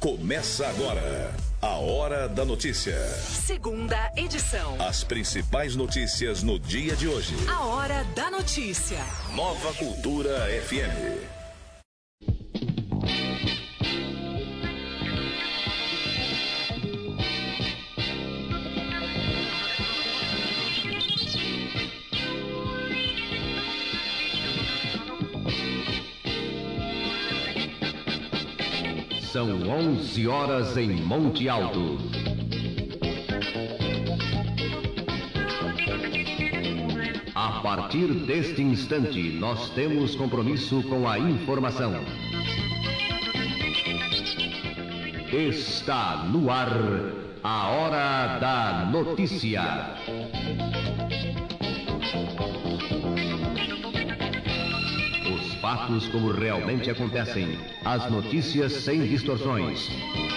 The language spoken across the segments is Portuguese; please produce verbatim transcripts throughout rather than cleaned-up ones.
Começa agora a Hora da Notícia. Segunda edição. As principais notícias no dia de hoje. A Hora da Notícia. Nova Cultura F M. São onze horas em Monte Alto. A partir deste instante, nós temos compromisso com a informação. Está no ar a Hora da Notícia. Fatos como realmente acontecem. As notícias sem distorções.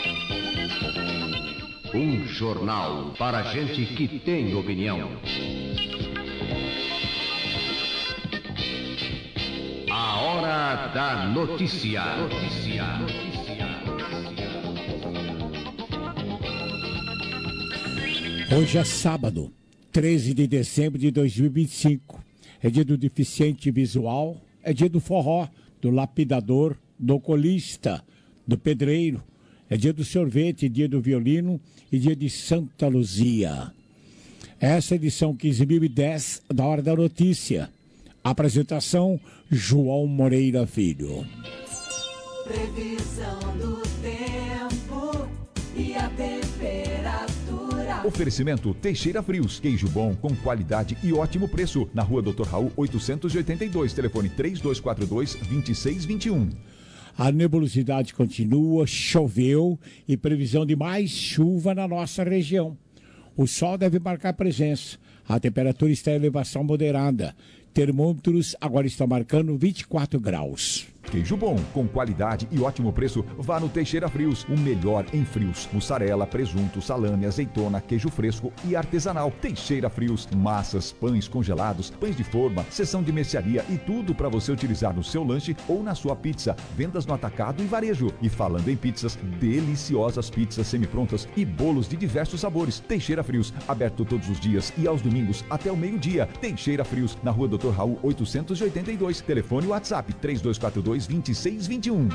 Um jornal para gente que tem opinião. A Hora da Notícia. Notícia. Hoje é sábado, treze de dezembro de dois mil e vinte e cinco. É dia do deficiente visual. É dia do forró, do lapidador, do oculista, do pedreiro. É dia do sorvete, dia do violino e dia de Santa Luzia. Essa é a edição quinze mil e dez da Hora da Notícia. Apresentação, João Moreira Filho. Previsão do tempo e a temperatura. Oferecimento Teixeira Frios, queijo bom com qualidade e ótimo preço. Na rua doutor Raul oitocentos e oitenta e dois, telefone três dois quatro dois, dois seis dois um. A nebulosidade continua, choveu e previsão de mais chuva na nossa região. O sol deve marcar presença. A temperatura está em elevação moderada. Termômetros agora estão marcando vinte e quatro graus. Queijo bom, com qualidade e ótimo preço, vá no Teixeira Frios, o melhor em frios. Mussarela, presunto, salame, azeitona, queijo fresco e artesanal. Teixeira Frios, massas, pães congelados, pães de forma, seção de mercearia e tudo para você utilizar no seu lanche ou na sua pizza. Vendas no atacado e varejo. E falando em pizzas, deliciosas pizzas semi-prontas e bolos de diversos sabores. Teixeira Frios, aberto todos os dias e aos domingos até o meio-dia. Teixeira Frios, na rua doutor Raul oitocentos e oitenta e dois, telefone e WhatsApp três dois quatro dois, dois seis dois um.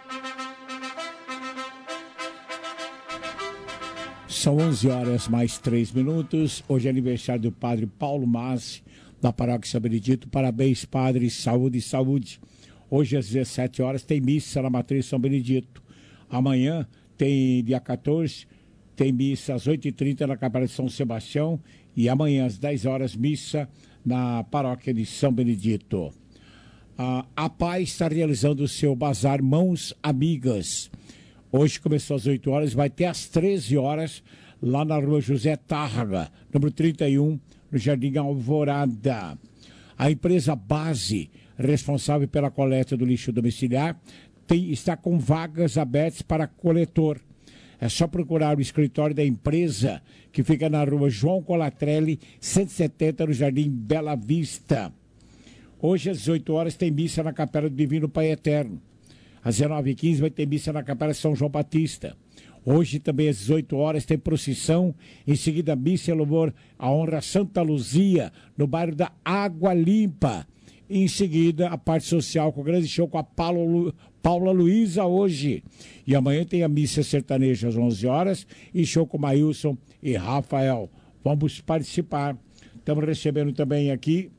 São onze horas mais três minutos. Hoje é aniversário do padre Paulo Massi, da Paróquia São Benedito. Parabéns, padre. Saúde, saúde. Hoje às dezessete horas tem missa na Matriz São Benedito. Amanhã tem, dia quatorze, tem missa às oito e trinta na Capela de São Sebastião. E amanhã às dez horas, missa na Paróquia de São Benedito. A, a Paz está realizando o seu bazar Mãos Amigas. Hoje começou às oito horas, vai até às treze horas, lá na rua José Tárrega, número trinta e um, no Jardim Alvorada. A empresa Base, responsável pela coleta do lixo domiciliar, tem, está com vagas abertas para coletor. É só procurar o escritório da empresa, que fica na rua João Colatrelli, cento e setenta, no Jardim Bela Vista. Hoje, às dezoito horas, tem missa na Capela do Divino Pai Eterno. Às dezenove e quinze vai ter missa na Capela São João Batista. Hoje, também, às dezoito horas, tem procissão. Em seguida, missa e louvor à honra Santa Luzia, no bairro da Água Limpa. E, em seguida, a parte social com o grande show com a Paulo, Paula Luísa hoje. E amanhã tem a missa sertaneja às onze horas e show com Maílson e Rafael. Vamos participar. Estamos recebendo também aqui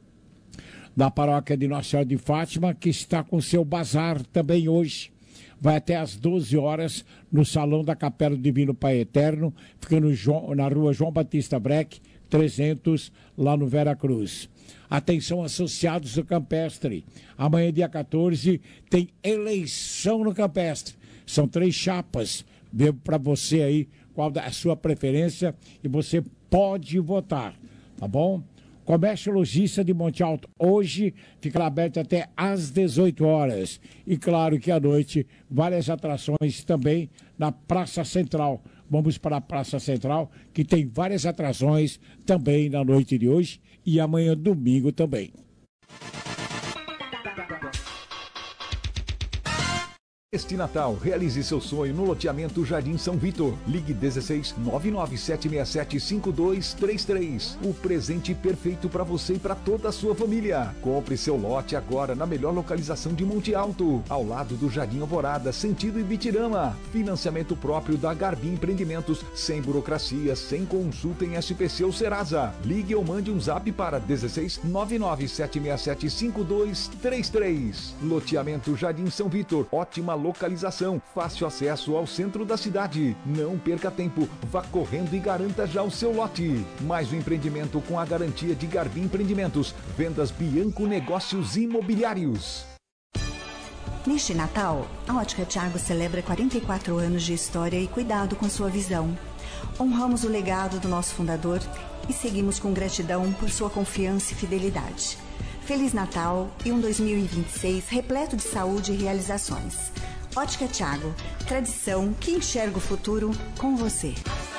da paróquia de Nossa Senhora de Fátima, que está com seu bazar também hoje. Vai até às doze horas no Salão da Capela do Divino Pai Eterno, fica no João, na rua João Batista Breck, trezentos, lá no Vera Cruz. Atenção, associados do Campestre. Amanhã, dia quatorze, tem eleição no Campestre. São três chapas. Vejo para você aí qual é a sua preferência e você pode votar, tá bom? Comércio Logista de Monte Alto, hoje fica aberto até às dezoito horas. E claro que à noite, várias atrações também na Praça Central. Vamos para a Praça Central, que tem várias atrações também na noite de hoje e amanhã, domingo, também. Este Natal, realize seu sonho no loteamento Jardim São Vitor. Ligue dezesseis nove nove sete seis sete cinco dois três três. O presente perfeito para você e para toda a sua família. Compre seu lote agora na melhor localização de Monte Alto, ao lado do Jardim Alvorada, sentido Ibitirama. Financiamento próprio da Garbi Empreendimentos, sem burocracia, sem consulta em S P C ou Serasa. Ligue ou mande um zap para dezesseis nove nove sete seis sete cinco dois três três. Loteamento Jardim São Vitor, ótima localização, fácil acesso ao centro da cidade. Não perca tempo, vá correndo e garanta já o seu lote. Mais um empreendimento com a garantia de Garbi Empreendimentos. Vendas Bianco Negócios Imobiliários. Neste Natal, a Ótica Thiago celebra quarenta e quatro anos de história e cuidado com sua visão. Honramos o legado do nosso fundador e seguimos com gratidão por sua confiança e fidelidade. Feliz Natal e um dois mil e vinte e seis repleto de saúde e realizações. Ótica Thiago, tradição que enxerga o futuro com você.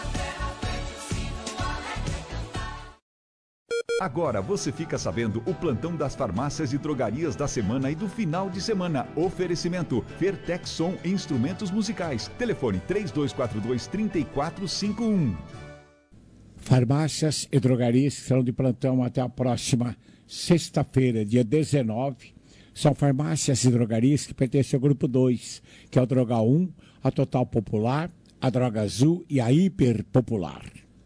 Agora você fica sabendo o plantão das farmácias e drogarias da semana e do final de semana. Oferecimento Fertexson Instrumentos Musicais. Telefone três dois quatro dois, três quatro cinco um. Farmácias e drogarias que serão de plantão até a próxima sexta-feira, dia dezenove. São farmácias e drogarias que pertencem ao grupo dois, que é o Droga um, a Total Popular, a Droga Azul e a Hiper Popular.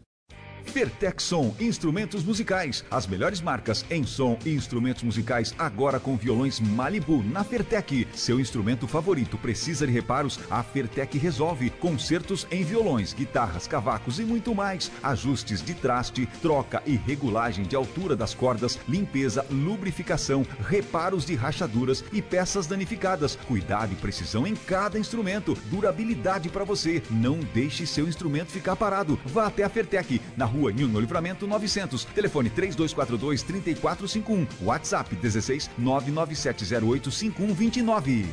Fertexson Instrumentos Musicais. As melhores marcas em som e instrumentos musicais agora com violões Malibu na Fertec. Seu instrumento favorito precisa de reparos? A Fertec resolve. Concertos em violões, guitarras, cavacos e muito mais. Ajustes de traste, troca e regulagem de altura das cordas, limpeza, lubrificação, reparos de rachaduras e peças danificadas. Cuidado e precisão em cada instrumento. Durabilidade para você. Não deixe seu instrumento ficar parado. Vá até a Fertec, na Rua Nilno Livramento novecentos, telefone três dois quatro dois, três quatro cinco um, WhatsApp dezesseis nove nove sete zero oito cinco um dois nove.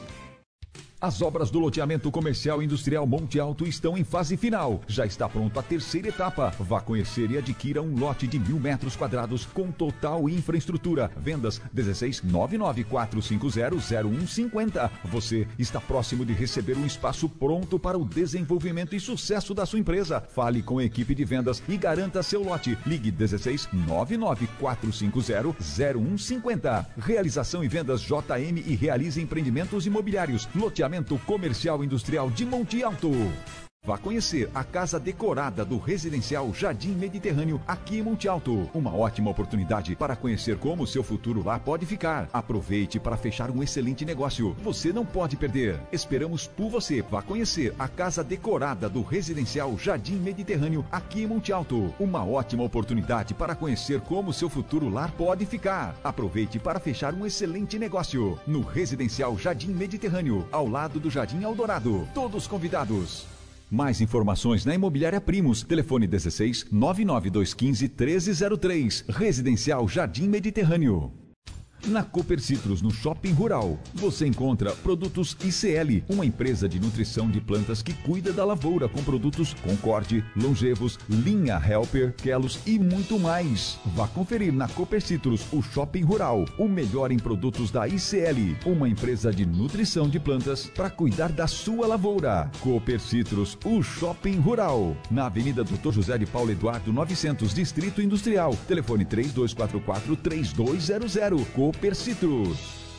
As obras do loteamento comercial e industrial Monte Alto estão em fase final. Já está pronta a terceira etapa. Vá conhecer e adquira um lote de mil metros quadrados com total infraestrutura. Vendas dezesseis nove nove quatro cinco zero zero um cinco zero. Você está próximo de receber um espaço pronto para o desenvolvimento e sucesso da sua empresa. Fale com a equipe de vendas e garanta seu lote. Ligue dezesseis nove nove quatro cinco zero zero um cinco zero. Realização e vendas J M e Realize Empreendimentos Imobiliários. Loteamento Comercial Industrial de Monte Alto. Vá conhecer a casa decorada do residencial Jardim Mediterrâneo aqui em Monte Alto. Uma ótima oportunidade para conhecer como o seu futuro lá pode ficar. Aproveite para fechar um excelente negócio. Você não pode perder. Esperamos por você. Vá conhecer a casa decorada do residencial Jardim Mediterrâneo aqui em Monte Alto. Uma ótima oportunidade para conhecer como o seu futuro lá pode ficar. Aproveite para fechar um excelente negócio no residencial Jardim Mediterrâneo, ao lado do Jardim Eldorado. Todos convidados. Mais informações na Imobiliária Primos. Telefone dezesseis nove nove dois um cinco um três zero três. Residencial Jardim Mediterrâneo. Na Cooper Citrus, no Shopping Rural, você encontra produtos I C L, uma empresa de nutrição de plantas que cuida da lavoura com produtos Concorde, Longevos, Linha Helper, Kelos e muito mais. Vá conferir na Cooper Citrus, o Shopping Rural, o melhor em produtos da I C L, uma empresa de nutrição de plantas para cuidar da sua lavoura. Cooper Citrus, o Shopping Rural, na Avenida doutor José de Paulo Eduardo novecentos, Distrito Industrial. Telefone três dois quatro quatro, três dois zero zero. Cooper Citrus.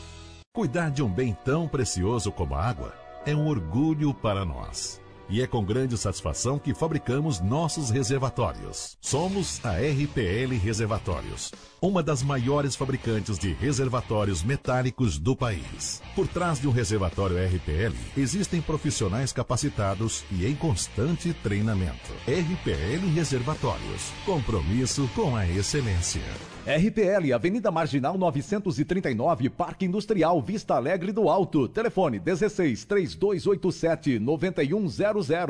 Cuidar de um bem tão precioso como a água é um orgulho para nós. E é com grande satisfação que fabricamos nossos reservatórios. Somos a R P L Reservatórios, uma das maiores fabricantes de reservatórios metálicos do país. Por trás de um reservatório R P L, existem profissionais capacitados e em constante treinamento. R P L Reservatórios, compromisso com a excelência. R P L, Avenida Marginal novecentos e trinta e nove, Parque Industrial Vista Alegre do Alto. Telefone dezesseis, três dois oito sete, nove um zero zero.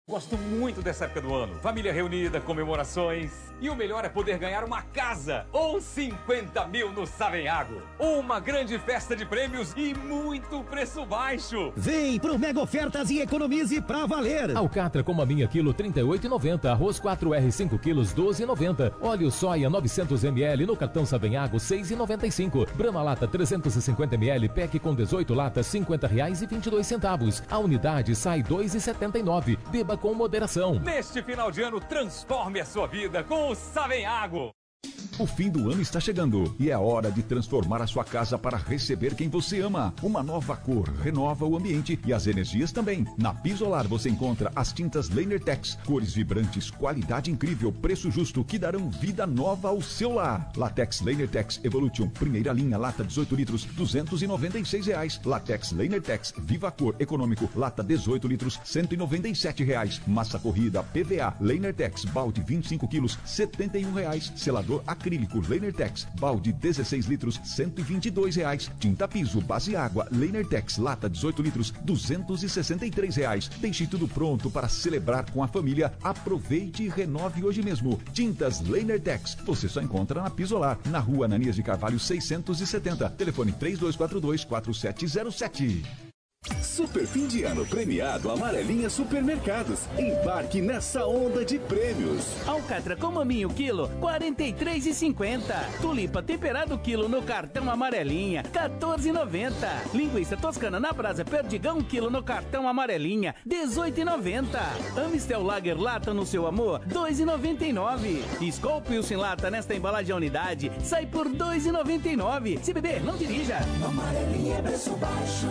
Gosto muito dessa época do ano. Família reunida, comemorações. E o melhor é poder ganhar uma casa ou cinquenta mil no Savenhago. Uma grande festa de prêmios e muito preço baixo. Vem pro Mega Ofertas e economize pra valer. Alcatra com maminha quilo trinta e oito reais e noventa centavos. Arroz quatro R cinco quilos doze reais e noventa centavos. Óleo soia novecentos mililitros no cartão Savenhago seis reais e noventa e cinco centavos. Brahma lata trezentos e cinquenta mililitros pack com dezoito latas cinquenta reais e vinte e dois centavos. A unidade sai dois reais e setenta e nove centavos. Beba com moderação. Neste final de ano, transforme a sua vida com o Savenhago. O fim do ano está chegando e é hora de transformar a sua casa para receber quem você ama. Uma nova cor renova o ambiente e as energias também. Na Pisolar você encontra as tintas Lainertex, cores vibrantes, qualidade incrível, preço justo que darão vida nova ao seu lar. Latex Lainertex Evolution, primeira linha, lata dezoito litros, duzentos e noventa e seis reais. Latex Lainertex Viva Cor Econômico, lata dezoito litros, cento e noventa e sete reais. Massa corrida P V A Lainertex, balde vinte e cinco quilos, setenta e um reais. Selador acrílico Lainertex, balde dezesseis litros, cento e vinte e dois reais. Tinta piso base água Lainertex, lata dezoito litros, duzentos e sessenta e três reais. Deixe tudo pronto para celebrar com a família. Aproveite e renove hoje mesmo. Tintas Lainertex, você só encontra na Pisolar, na rua Ananias de Carvalho seiscentos e setenta. Telefone três dois quatro dois, quatro sete zero sete. Super fim de ano premiado Amarelinha Supermercados. Embarque nessa onda de prêmios. Alcatra com maminho quilo, quarenta e três reais e cinquenta centavos. Tulipa temperado quilo no cartão Amarelinha, quatorze reais e noventa centavos. Linguiça toscana na brasa Perdigão quilo no cartão Amarelinha, dezoito reais e noventa centavos. Amistel Lager lata no seu amor, dois reais e noventa e nove centavos. Skol Pilsen lata nesta embalagem unidade, sai por dois reais e noventa e nove centavos. Se beber, não dirija. Amarelinha é preço baixo.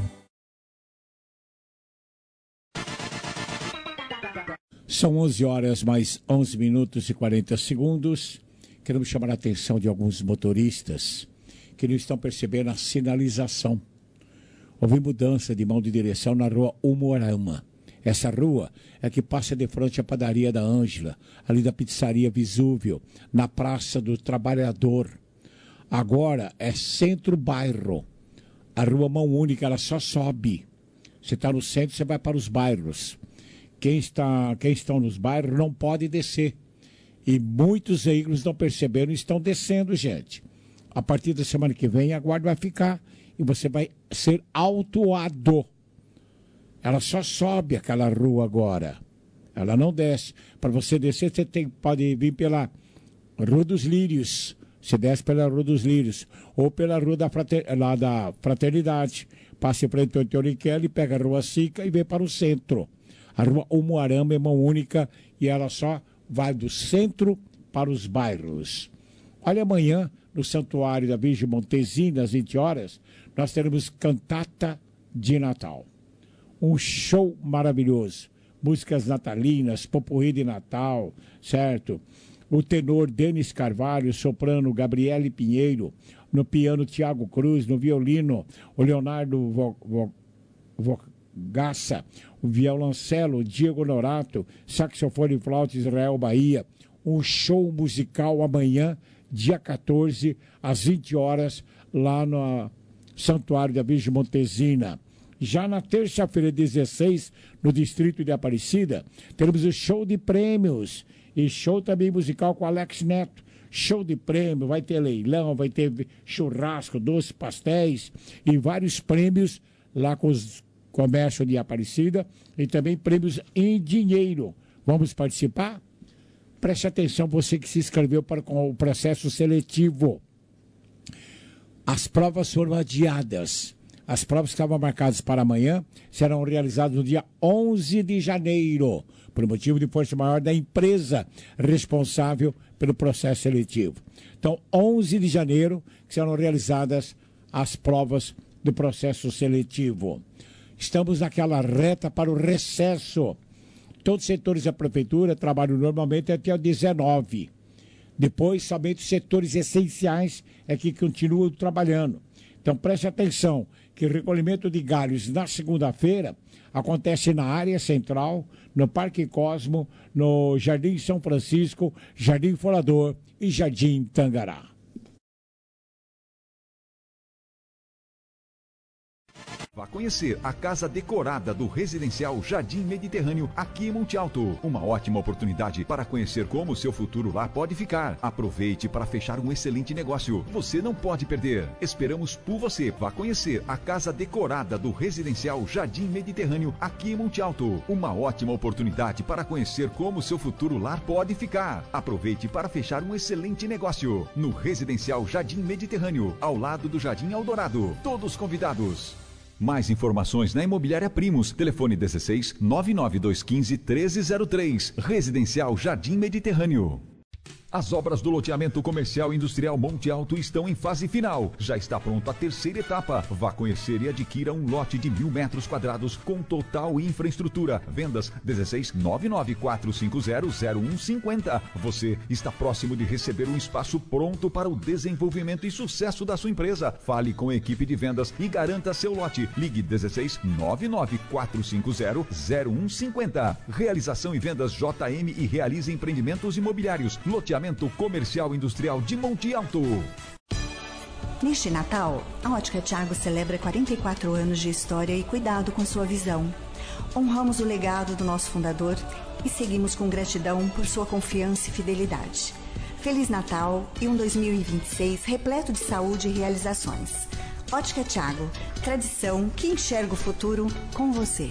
São onze horas mais onze minutos e quarenta segundos. Queremos chamar a atenção de alguns motoristas que não estão percebendo a sinalização. Houve mudança de mão de direção na rua Umuarama. Essa rua é que passa de frente à padaria da Ângela, ali da pizzaria Vesúvio, na Praça do Trabalhador. Agora é centro-bairro. A rua Mão Única, ela só sobe. Você está no centro, você vai para os bairros. Quem está, quem estão nos bairros não pode descer. E muitos veículos não perceberam e estão descendo, gente. A partir da semana que vem, a guarda vai ficar e você vai ser autuado. Ela só sobe aquela rua agora. Ela não desce. Para você descer, você tem, pode vir pela Rua dos Lírios. Você desce pela Rua dos Lírios. Ou pela Rua da, Frater, lá da Fraternidade. Passe para o Teoriquelli, pega a Rua Sica e vem para o centro. A rua Umuarama é mão única e ela só vai do centro para os bairros. Olha, amanhã, no Santuário da Virgem Montezina, às vinte horas, nós teremos cantata de Natal. Um show maravilhoso. Músicas natalinas, popurrí de Natal, certo? O tenor Denis Carvalho, soprano Gabriele Pinheiro, no piano Tiago Cruz, no violino o Leonardo Vo, Vo, Vo, Gassa, o violoncelo Diego Norato, saxofone e flauta Israel Bahia. Um show musical amanhã, dia quatorze, às vinte horas, lá no Santuário da Virgem Montezina. Já na terça-feira, dezesseis, no distrito de Aparecida, teremos o show de prêmios e show também musical com Alex Neto. Show de prêmio, vai ter leilão, vai ter churrasco, doces, pastéis e vários prêmios lá com os comércio de Aparecida e também prêmios em dinheiro. Vamos participar? Preste atenção, você que se inscreveu para com o processo seletivo. As provas foram adiadas. As provas que estavam marcadas para amanhã serão realizadas no dia onze de janeiro, por motivo de força maior da empresa responsável pelo processo seletivo. Então, onze de janeiro, que serão realizadas as provas do processo seletivo. Estamos naquela reta para o recesso. Todos os setores da prefeitura trabalham normalmente até o dezenove. Depois, somente os setores essenciais é que continuam trabalhando. Então, preste atenção que o recolhimento de galhos na segunda-feira acontece na área central, no Parque Cosmo, no Jardim São Francisco, Jardim Forador e Jardim Tangará. Vá conhecer a casa decorada do Residencial Jardim Mediterrâneo aqui em Monte Alto. Uma ótima oportunidade para conhecer como o seu futuro lá pode ficar. Aproveite para fechar um excelente negócio. Você não pode perder. Esperamos por você. Vá conhecer a casa decorada do Residencial Jardim Mediterrâneo aqui em Monte Alto. Uma ótima oportunidade para conhecer como o seu futuro lá pode ficar. Aproveite para fechar um excelente negócio. No Residencial Jardim Mediterrâneo, ao lado do Jardim Eldorado. Todos convidados. Mais informações na Imobiliária Primos. Telefone dezesseis, nove nove dois um cinco, treze zero três. Residencial Jardim Mediterrâneo. As obras do loteamento comercial e industrial Monte Alto estão em fase final. Já está pronta a terceira etapa. Vá conhecer e adquira um lote de mil metros quadrados com total infraestrutura. Vendas dezesseis, nove nove quatro cinco zero, zero um cinco zero. Você está próximo de receber um espaço pronto para o desenvolvimento e sucesso da sua empresa. Fale com a equipe de vendas e garanta seu lote. Ligue dezesseis, nove nove quatro cinco zero, zero um cinco zero. Realização e vendas J M e Realize Empreendimentos Imobiliários. Loteamento Comercial Industrial de Monte Alto. Neste Natal, a Ótica Thiago celebra quarenta e quatro anos de história e cuidado com sua visão. Honramos o legado do nosso fundador e seguimos com gratidão por sua confiança e fidelidade. Feliz Natal e um dois mil e vinte e seis repleto de saúde e realizações. Ótica Thiago, tradição que enxerga o futuro com você.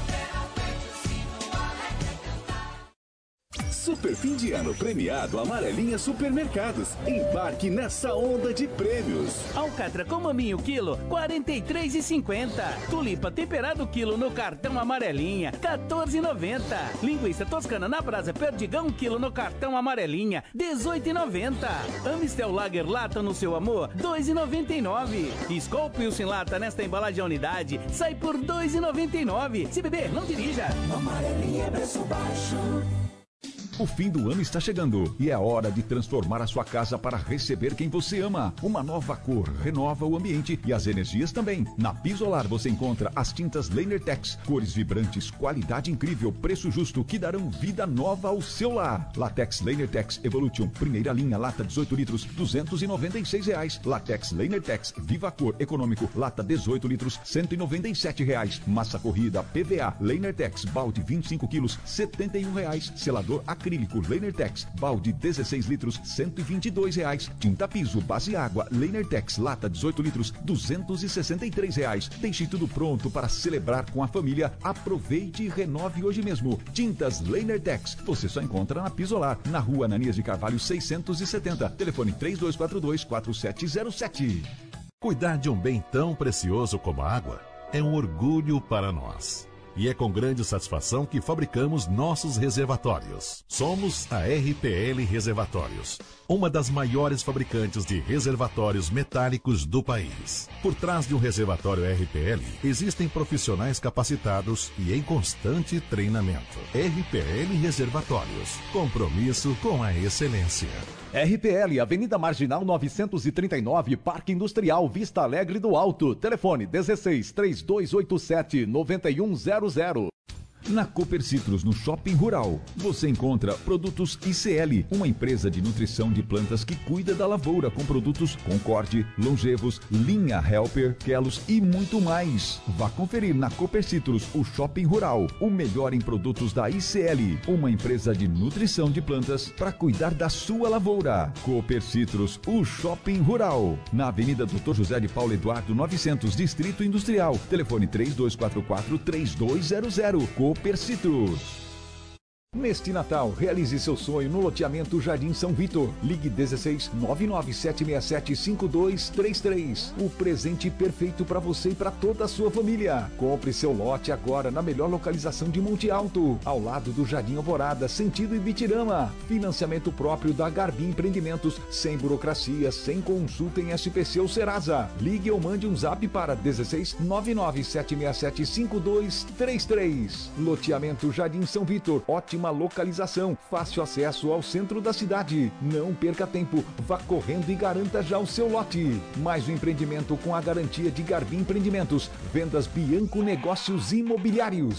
Super fim de ano premiado Amarelinha Supermercados. Embarque nessa onda de prêmios. Alcatra com maminho quilo, quarenta e três reais e cinquenta centavos. Tulipa temperado quilo no cartão Amarelinha, quatorze reais e noventa centavos. Linguiça toscana na brasa Perdigão quilo no cartão Amarelinha, dezoito reais e noventa centavos. Amistel Lager lata no seu amor, dois reais e noventa e nove centavos. Skol Pilsen lata nesta embalagem unidade, sai por dois reais e noventa e nove centavos. Se beber, não dirija. Amarelinha é preço baixo. O fim do ano está chegando e é hora de transformar a sua casa para receber quem você ama. Uma nova cor renova o ambiente e as energias também. Na Pisolar você encontra as tintas Lainertex, cores vibrantes, qualidade incrível, preço justo que darão vida nova ao seu lar. Latex Lainertex Evolution, primeira linha, lata dezoito litros, duzentos e noventa e seis reais. Latex Lainertex Viva Cor Econômico, lata dezoito litros, cento e noventa e sete reais. Massa corrida P V A Lainertex, balde vinte e cinco quilos, setenta e um reais. Selador acrílico Lainertex, balde dezesseis litros, cento e vinte e dois reais. Tinta piso, base água, Lainertex, lata dezoito litros, duzentos e sessenta e três reais. Deixe tudo pronto para celebrar com a família. Aproveite e renove hoje mesmo. Tintas Lainertex, você só encontra na Pisolar, na rua Ananias de Carvalho seiscentos e setenta. Telefone três dois quatro dois, quatro sete zero sete. Cuidar de um bem tão precioso como a água é um orgulho para nós. E é com grande satisfação que fabricamos nossos reservatórios. Somos a R P L Reservatórios, uma das maiores fabricantes de reservatórios metálicos do país. Por trás de um reservatório R P L, existem profissionais capacitados e em constante treinamento. R P L Reservatórios, compromisso com a excelência. R P L, Avenida Marginal novecentos e trinta e nove, Parque Industrial Vista Alegre do Alto. Telefone dezesseis, três dois oito sete, nove um zero zero. Na Cooper Citrus, no Shopping Rural, você encontra produtos I C L, uma empresa de nutrição de plantas que cuida da lavoura com produtos Concorde, Longevos, Linha Helper, Kelos e muito mais. Vá conferir na Cooper Citrus, o Shopping Rural, o melhor em produtos da I C L, uma empresa de nutrição de plantas para cuidar da sua lavoura. Cooper Citrus, o Shopping Rural, na Avenida doutor José de Paulo Eduardo novecentos, Distrito Industrial. Telefone três dois quatro quatro, três dois zero zero. Cooper Citrus. Neste Natal, realize seu sonho no loteamento Jardim São Vitor. Ligue dezesseis, nove nove sete seis sete, cinco dois três três. O presente perfeito para você e para toda a sua família. Compre seu lote agora na melhor localização de Monte Alto, ao lado do Jardim Alvorada, sentido Ibitirama. Financiamento próprio da Garbi Empreendimentos, sem burocracia, sem consulta em S P C ou Serasa. Ligue ou mande um zap para dezesseis, nove nove sete seis sete, cinco dois três três. Loteamento Jardim São Vitor, ótima localização, fácil acesso ao centro da cidade. Não perca tempo, vá correndo e garanta já o seu lote. Mais um empreendimento com a garantia de Garbi Empreendimentos. Vendas Bianco Negócios Imobiliários.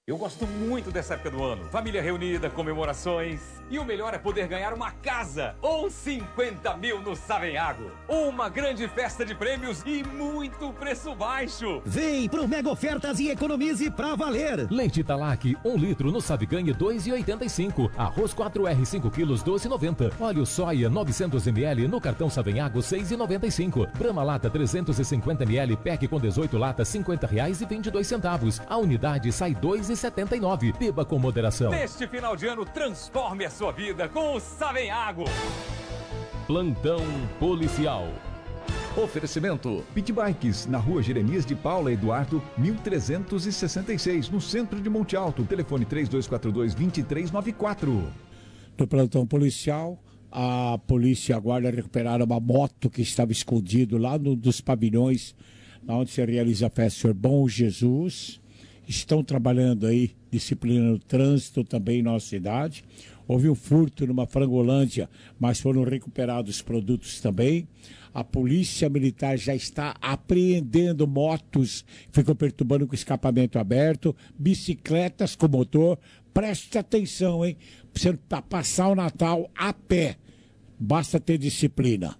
Eu gosto muito dessa época do ano. Família reunida, comemorações. E o melhor é poder ganhar uma casa ou cinquenta mil no Savenhago. Uma grande festa de prêmios e muito preço baixo. Vem pro Mega Ofertas e economize pra valer. Leite Talac, um litro no Sabe Ganhe dois reais e oitenta e cinco. Arroz quatro R cinco quilos, doze reais e noventa. Óleo soia novecentos mililitros no cartão Savenhago, seis reais e noventa e cinco. Brahma Lata trezentos e cinquenta mililitros, pack com dezoito latas, cinquenta reais e vinte e dois centavos. A unidade sai dois reais e setenta e nove. Beba com moderação. Neste final de ano, transforme a sua vida com o Savenhago. Plantão policial. Oferecimento Pit Bikes, na rua Jeremias de Paula Eduardo, mil trezentos e sessenta e seis, no centro de Monte Alto. Telefone três dois quatro dois, dois três nove quatro. No plantão policial, a polícia agora recuperaram uma moto que estava escondido lá no, dos pavilhões, onde se realiza a festa Senhor Bom Jesus. Estão trabalhando aí, disciplina no trânsito também em nossa cidade. Houve um furto numa Frangolândia, mas foram recuperados produtos também. A polícia militar já está apreendendo motos, ficam perturbando com escapamento aberto, bicicletas com motor. Preste atenção, hein? Para passar o Natal a pé, basta ter disciplina.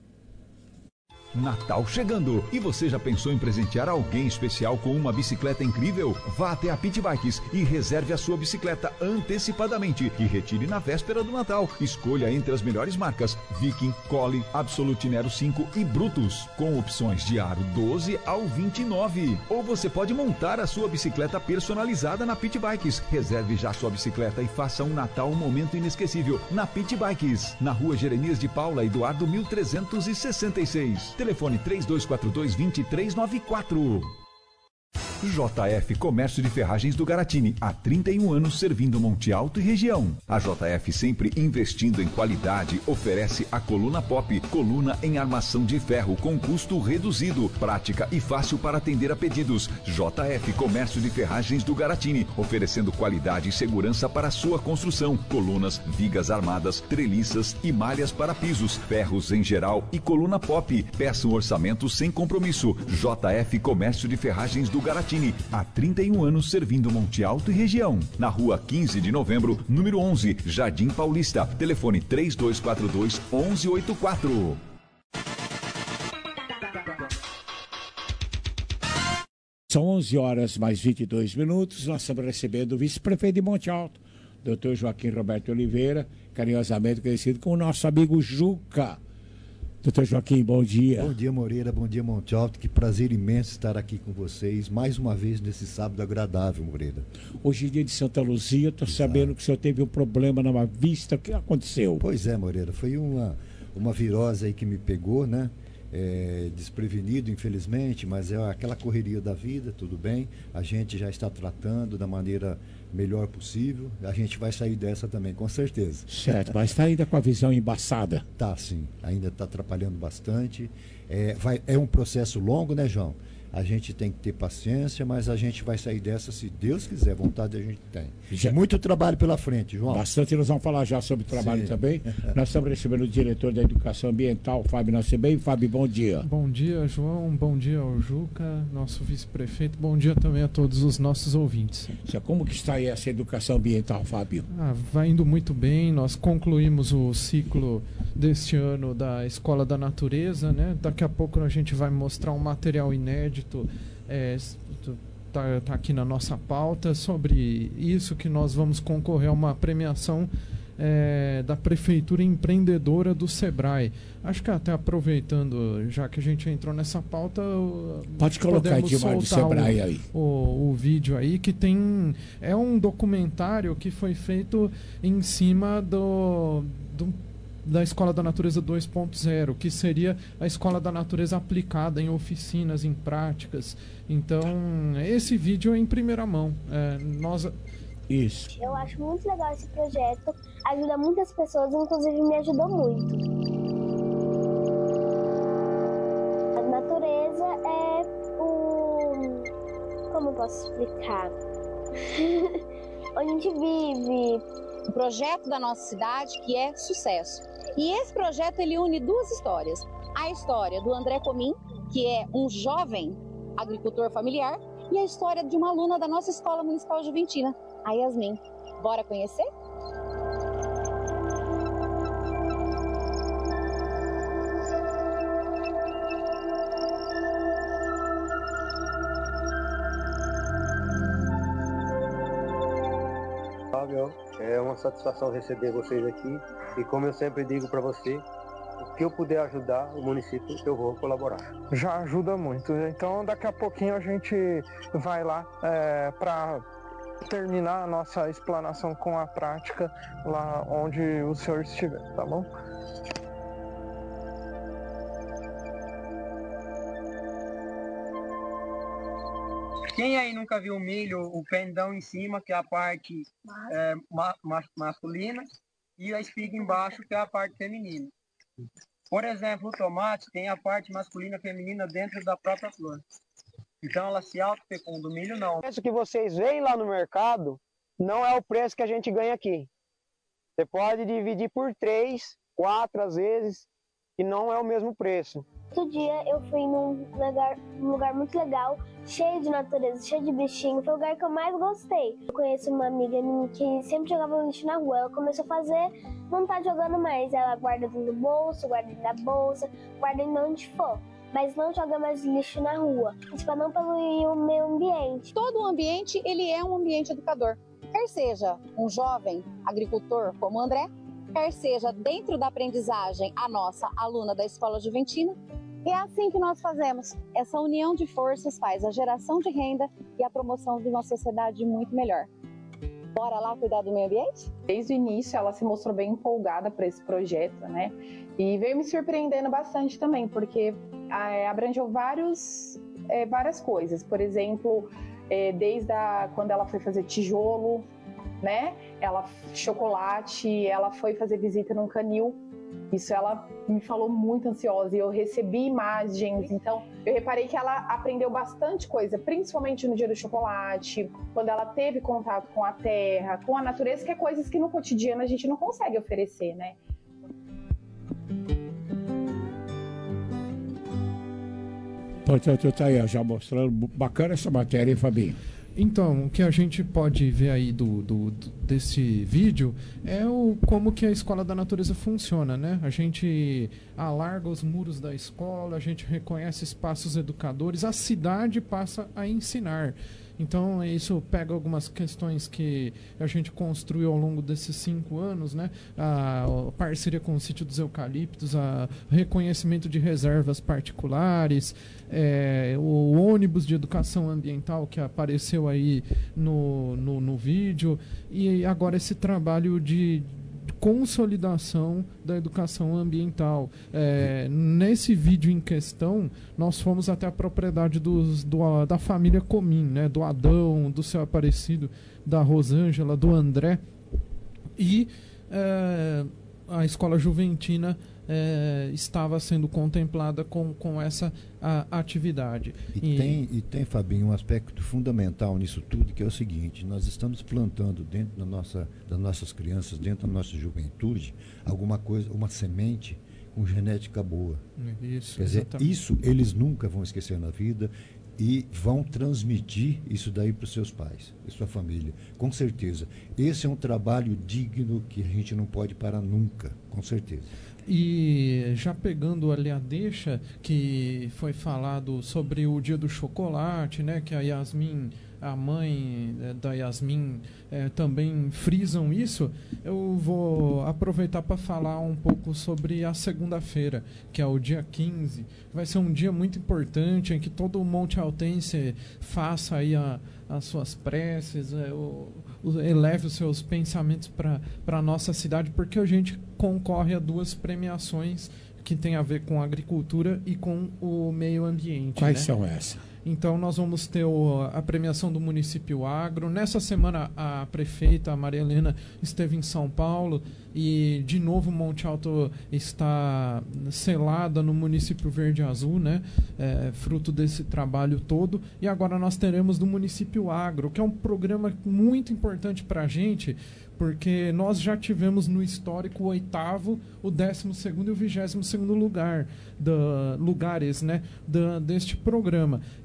Natal chegando! E você já pensou em presentear alguém especial com uma bicicleta incrível? Vá até a Pit Bikes e reserve a sua bicicleta antecipadamente e retire na véspera do Natal. Escolha entre as melhores marcas Viking, Collie, Absolute Nero cinco e Brutus, com opções de aro doze ao vinte e nove. Ou você pode montar a sua bicicleta personalizada na Pit Bikes. Reserve já sua bicicleta e faça um Natal um momento inesquecível na Pit Bikes, na rua Jeremias de Paula Eduardo mil trezentos e sessenta e seis. Telefone três dois quatro dois, dois três nove quatro. J F Comércio de Ferragens do Garatini, há trinta e um anos servindo Monte Alto e região. A J F, sempre investindo em qualidade, oferece a Coluna Pop, coluna em armação de ferro com custo reduzido, prática e fácil para atender a pedidos. J F Comércio de Ferragens do Garatini, oferecendo qualidade e segurança para a sua construção. Colunas, vigas armadas, treliças e malhas para pisos, ferros em geral e Coluna Pop. Peça um orçamento sem compromisso. J F Comércio de Ferragens do Garatini, há trinta e um anos servindo Monte Alto e região. Na rua quinze de novembro, número onze, Jardim Paulista. Telefone três dois quatro dois, um um oito quatro. São onze horas mais vinte e dois minutos. Nós estamos recebendo o vice-prefeito de Monte Alto, doutor Joaquim Roberto Oliveira, carinhosamente conhecido como nosso amigo Juca. Doutor Joaquim, bom dia. Bom dia, Moreira, bom dia, Monte Alto. Que prazer imenso estar aqui com vocês, mais uma vez nesse sábado agradável, Moreira. Hoje é dia de Santa Luzia, estou sabendo que o senhor teve um problema numa vista. O que aconteceu? Pois é, Moreira, foi uma, uma virose aí que me pegou, né? É, desprevenido, infelizmente, mas é aquela correria da vida, tudo bem. A gente já está tratando da maneira melhor possível. A gente vai sair dessa também, com certeza. Certo, mas está ainda com a visão embaçada. Tá, sim. Ainda está atrapalhando bastante. É, vai, é um processo longo, né, João? A gente tem que ter paciência, mas a gente vai sair dessa se Deus quiser. Vontade a gente tem. Já. Muito trabalho pela frente, João. Bastante, nós vamos falar já sobre trabalho. Sim. Também. Nós estamos recebendo o diretor da Educação Ambiental, Fábio Nascimento. Fábio, bom dia. Bom dia, João. Bom dia ao Juca, nosso vice-prefeito. Bom dia também a todos os nossos ouvintes. Como que está aí essa educação ambiental, Fábio? Ah, vai indo muito bem. Nós concluímos o ciclo deste ano da Escola da Natureza, né? Daqui a pouco a gente vai mostrar um material inédito. É, tá, tá aqui na nossa pauta sobre isso, que nós vamos concorrer a uma premiação é, da Prefeitura Empreendedora do Sebrae. Acho que até aproveitando, já que a gente entrou nessa pauta, pode colocar aí do Sebrae o, aí. O, o vídeo aí, que tem, é um documentário que foi feito em cima do, do da Escola da Natureza dois ponto zero, que seria a Escola da Natureza aplicada em oficinas, em práticas. Então, esse vídeo é em primeira mão. É, nós... Isso. Eu acho muito legal esse projeto, ajuda muitas pessoas, inclusive me ajudou muito. A natureza é o... como eu posso explicar? Onde a gente vive. Um projeto da nossa cidade que é sucesso. E esse projeto ele une duas histórias. A história do André Comim, que é um jovem agricultor familiar, e a história de uma aluna da nossa Escola Municipal Juventina, a Yasmin. Bora conhecer? Fábio, é uma satisfação receber vocês aqui e como eu sempre digo para você, o que eu puder ajudar o município, eu vou colaborar. Já ajuda muito, então daqui a pouquinho a gente vai lá é, para terminar a nossa explanação com a prática lá onde o senhor estiver, tá bom? Quem aí nunca viu o milho, o pendão em cima, que é a parte é, ma ma masculina, e a espiga embaixo, que é a parte feminina. Por exemplo, o tomate tem a parte masculina e feminina dentro da própria flor. Então ela se auto-fecunda. O milho não. O preço que vocês veem lá no mercado não é o preço que a gente ganha aqui. Você pode dividir por três, quatro às vezes, e não é o mesmo preço. Outro dia eu fui num lugar, um lugar muito legal, cheio de natureza, cheio de bichinho. Foi o lugar que eu mais gostei. Eu conheço uma amiga minha que sempre jogava lixo na rua. Ela começou a fazer, não tá jogando mais. Ela guarda dentro do bolso, guarda dentro da bolsa, guarda em onde for. Mas não joga mais lixo na rua. Isso para não poluir o meio ambiente. Todo o ambiente, ele é um ambiente educador. Quer seja um jovem agricultor como o André, quer seja dentro da aprendizagem a nossa aluna da Escola Juventina. É assim que nós fazemos. Essa união de forças faz a geração de renda e a promoção de uma sociedade muito melhor. Bora lá cuidar do meio ambiente? Desde o início ela se mostrou bem empolgada para esse projeto, né? E veio me surpreendendo bastante também, porque é, abrangeu vários, é, várias coisas. Por exemplo, é, desde a, quando ela foi fazer tijolo, né? Ela chocolate, ela foi fazer visita num canil. Isso ela me falou muito ansiosa e eu recebi imagens, então eu reparei que ela aprendeu bastante coisa, principalmente no dia do chocolate, quando ela teve contato com a terra, com a natureza, que é coisas que no cotidiano a gente não consegue oferecer, né? Portanto, tá aí, já mostrando, bacana essa matéria, hein, Fabinho? Então, o que a gente pode ver aí do, do, do, desse vídeo é o, como que a Escola da Natureza funciona, né? A gente alarga os muros da escola, a gente reconhece espaços educadores, a cidade passa a ensinar. Então, isso pega algumas questões que a gente construiu ao longo desses cinco anos, né? A parceria com o Sítio dos Eucaliptos, a reconhecimento de reservas particulares, é, o ônibus de educação ambiental que apareceu aí no, no, no vídeo, e agora esse trabalho de consolidação da educação ambiental. É, nesse vídeo em questão, nós fomos até a propriedade dos, do, da família Comim, né? Do Adão, do Seu Aparecido, da Rosângela, do André, e é, a Escola Juventina é, estava sendo contemplada com, com essa a, atividade. E, e, tem, e tem, Fabinho, um aspecto fundamental nisso tudo, que é o seguinte: nós estamos plantando dentro da nossa, das nossas crianças, dentro da nossa juventude, alguma coisa, uma semente com genética boa. Isso, Quer dizer, exatamente. Isso eles nunca vão esquecer na vida e vão transmitir isso daí para os seus pais e sua família, com certeza. Esse é um trabalho digno que a gente não pode parar nunca, com certeza. E já pegando ali a deixa que foi falado sobre o dia do chocolate, né, que a Yasmin, a mãe da Yasmin, é, também frisam isso, eu vou aproveitar para falar um pouco sobre a segunda-feira, que é o dia quinze. Vai ser um dia muito importante em que todo o Monte Altense faça aí a, as suas preces, é, o, o, eleve os seus pensamentos para a nossa cidade, porque a gente concorre a duas premiações que tem a ver com a agricultura e com o meio ambiente. Quais né? são essas? Então nós vamos ter o, a premiação do Município Agro. Nessa semana a prefeita a Maria Helena esteve em São Paulo e de novo Monte Alto está selada no Município Verde Azul, né? É, fruto desse trabalho todo. E agora nós teremos do Município Agro, que é um programa muito importante para a gente, porque nós já tivemos no histórico o oitavo, o décimo segundo e o vigésimo segundo lugar, da, lugares, né, da, deste programa. E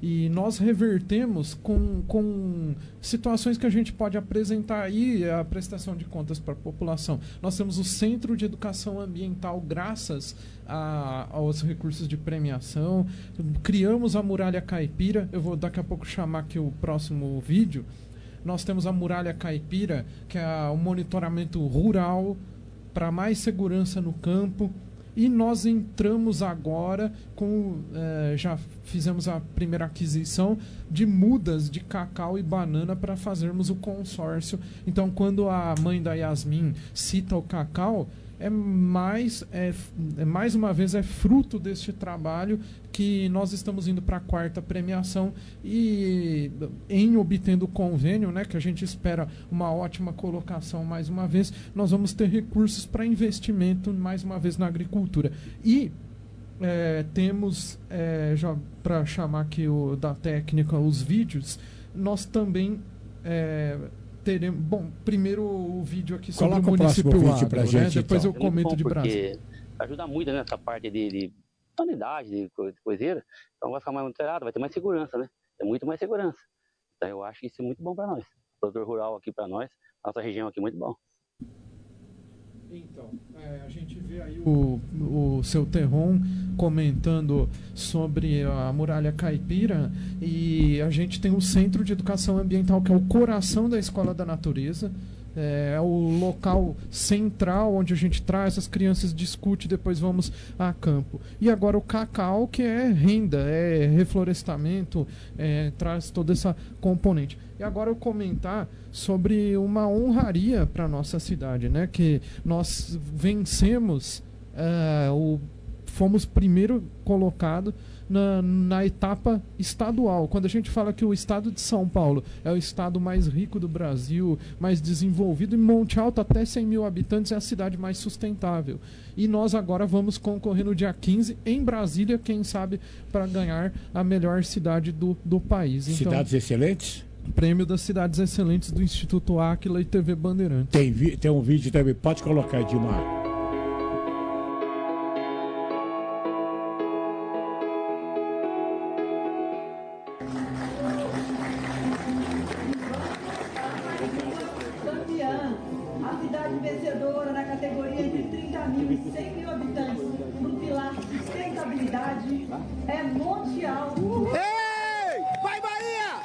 E nós revertemos com, com situações que a gente pode apresentar aí a prestação de contas para a população. Nós temos o Centro de Educação Ambiental, graças a, aos recursos de premiação. Criamos a Muralha Caipira. Eu vou daqui a pouco chamar aqui o próximo vídeo. Nós temos a Muralha Caipira, que é o monitoramento rural para mais segurança no campo. E nós entramos agora com, eh, já fizemos a primeira aquisição de mudas de cacau e banana para fazermos o consórcio. Então, quando a mãe da Yasmin cita o cacau, é mais, é, é mais uma vez é fruto deste trabalho que nós estamos indo para a quarta premiação e em obtendo o convênio, né, que a gente espera uma ótima colocação mais uma vez, nós vamos ter recursos para investimento mais uma vez na agricultura. E é, temos, é, já para chamar aqui o, da técnica os vídeos, nós também é, teremos, bom, primeiro o vídeo aqui sobre Coloca o município o Agro, pra né? gente, Depois então. eu comento de Brasília. Ajuda muito nessa parte de, de sanidade, de coiseira. Então vai ficar mais monitorado, vai ter mais segurança, né? Tem muito mais segurança. Então eu acho que isso é muito bom para nós. O produtor rural aqui para nós, nossa região aqui é muito bom. Então, é, a gente vê aí o, o seu Terron comentando sobre a Muralha Caipira e a gente tem o Centro de Educação Ambiental, que é o coração da Escola da Natureza. É o local central onde a gente traz as crianças, discute, depois vamos a campo. E agora o cacau, que é renda, é reflorestamento, é, traz toda essa componente. E agora eu comentar sobre uma honraria para a nossa cidade, né? Que nós vencemos, é, o, fomos primeiro colocado Na, na etapa estadual. Quando a gente fala que o estado de São Paulo é o estado mais rico do Brasil, mais desenvolvido, e Monte Alto, até cem mil habitantes, é a cidade mais sustentável. E nós agora vamos concorrer no dia quinze em Brasília, quem sabe, para ganhar a melhor cidade do, do país. Então, Cidades Excelentes? Prêmio das Cidades Excelentes do Instituto Áquila e T V Bandeirantes. Tem, vi, tem um vídeo também, pode colocar, Edmar. É Monte Alto. Ei! Vai, Bahia!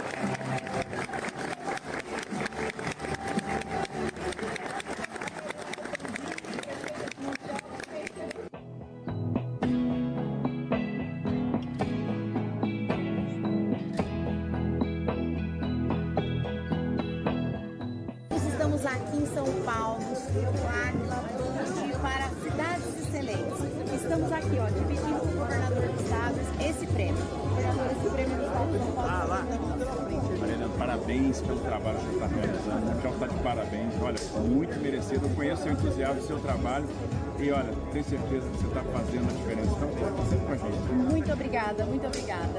Nós estamos aqui em São Paulo, no Águila Band para Cidades Excelentes. Estamos aqui, ó, dividindo com o governador do estado esse prêmio. Governador, esse prêmio do estado de São Paulo. Ah, lá. Mariana, parabéns pelo trabalho que você está realizando. O Mundial está de parabéns. Olha, muito merecido. Eu conheço o entusiasmo do seu trabalho e, olha, tenho certeza que você está fazendo a diferença. Então, está sempre com a gente. Muito obrigada, muito obrigada.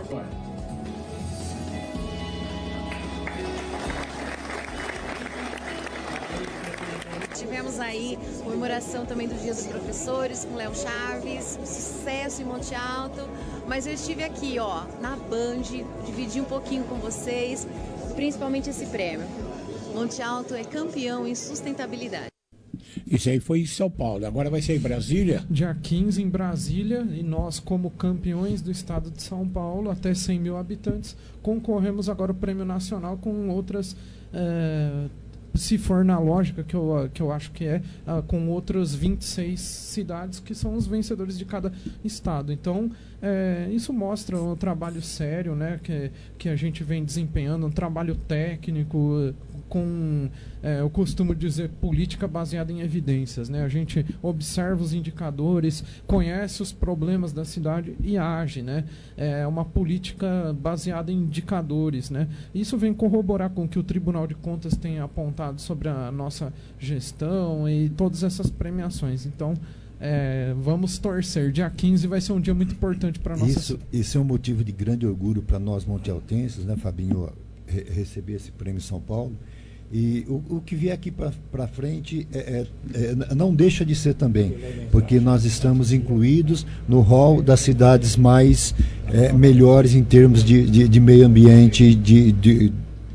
Tivemos aí comemoração também do Dia dos Professores com Léo Chaves, um sucesso em Monte Alto, mas eu estive aqui, ó, na Band, dividi um pouquinho com vocês, principalmente esse prêmio. Monte Alto é campeão em sustentabilidade. Isso aí foi em São Paulo, agora vai ser em Brasília? Dia quinze em Brasília, e nós, como campeões do estado de São Paulo, até cem mil habitantes, concorremos agora ao Prêmio Nacional com outras... É, se for na lógica que eu, que eu acho que é, uh, com outras vinte e seis cidades que são os vencedores de cada estado. Então, é, isso mostra um trabalho sério, né, que, que a gente vem desempenhando, um trabalho técnico, com, é, eu costumo dizer, política baseada em evidências, né? A gente observa os indicadores, conhece os problemas da cidade e age, né? É uma política baseada em indicadores, né? Isso vem corroborar com o que o Tribunal de Contas tem apontado sobre a nossa gestão e todas essas premiações. Então, é, vamos torcer. Dia quinze vai ser um dia muito importante para a nossa isso, cidade. Isso é um motivo de grande orgulho para nós montealtenses, né, Fabinho, re receber esse prêmio em São Paulo. E o, o que vier aqui para frente é, é, é, não deixa de ser também, porque nós estamos incluídos no hall das cidades mais é, melhores em termos de, de, de meio ambiente de, de,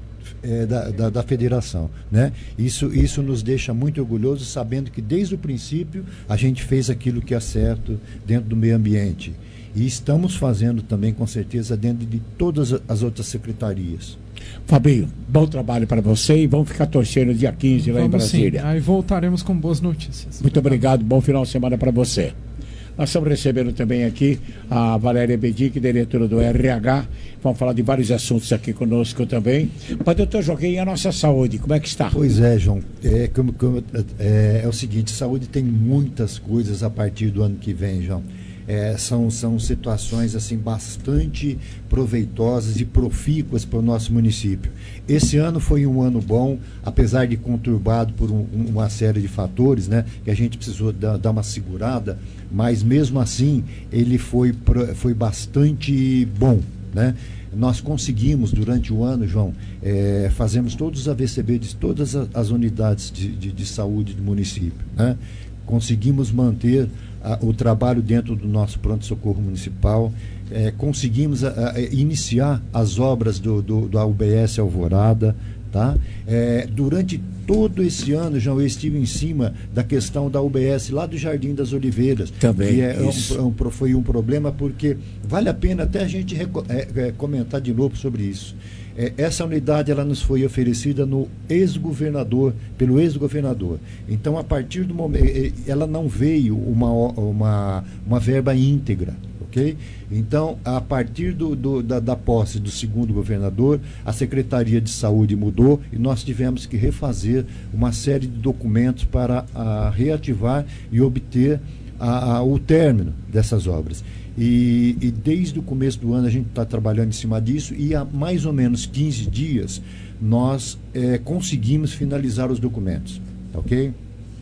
é, da, da, da federação, né? Isso, isso nos deixa muito orgulhosos, sabendo que desde o princípio a gente fez aquilo que é certo dentro do meio ambiente. E estamos fazendo também, com certeza, dentro de todas as outras secretarias. Fabinho, bom trabalho para você e vamos ficar torcendo dia quinze lá Vamos em Brasília. Sim. Aí voltaremos com boas notícias. Muito obrigado, bom final de semana para você. Nós estamos recebendo também aqui a Valéria Bedic, diretora do R H. Vamos falar de vários assuntos aqui conosco também. Mas, doutor Joaquim, e a nossa saúde, como é que está? Pois é, João. É, como, como, é, é o seguinte, saúde tem muitas coisas a partir do ano que vem, João. É, são, são situações assim bastante proveitosas e profícuas para o nosso município. Esse ano foi um ano bom, apesar de conturbado por um, uma série de fatores, né, que a gente precisou dar, dar uma segurada, mas mesmo assim ele foi, foi bastante bom, né? Nós conseguimos durante o ano, João, é, fazemos todos os A V C B de todas as, as unidades de, de, de saúde do município, né? Conseguimos manter a, o trabalho dentro do nosso pronto-socorro municipal, é, conseguimos a, a, iniciar as obras do, do, do U B S Alvorada, tá? É, durante todo esse ano, João, eu estive em cima da questão da U B S lá do Jardim das Oliveiras. Também, que é um, um, foi um problema, porque vale a pena até a gente reco- é, é, comentar de novo sobre isso. É, essa unidade ela nos foi oferecida no ex-governador, pelo ex-governador. Então, a partir do momento, ela não veio uma, uma, uma verba íntegra, ok? Então, a partir do, do, da, da posse do segundo governador, a Secretaria de Saúde mudou e nós tivemos que refazer uma série de documentos para a, reativar e obter a, a, o término dessas obras. E, e desde o começo do ano a gente está trabalhando em cima disso e há mais ou menos quinze dias nós é, conseguimos finalizar os documentos, ok?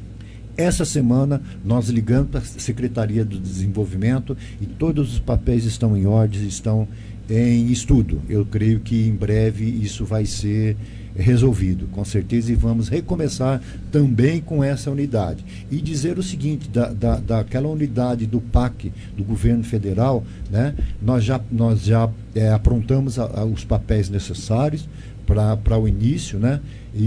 Essa semana nós ligamos para a Secretaria do Desenvolvimento e todos os papéis estão em ordem, estão em estudo. Eu creio que em breve isso vai ser resolvido, com certeza, e vamos recomeçar também com essa unidade. E dizer o seguinte, da, da, daquela unidade do P A C, do governo federal, né, nós já, nós já é, aprontamos a, a, os papéis necessários para o início, né,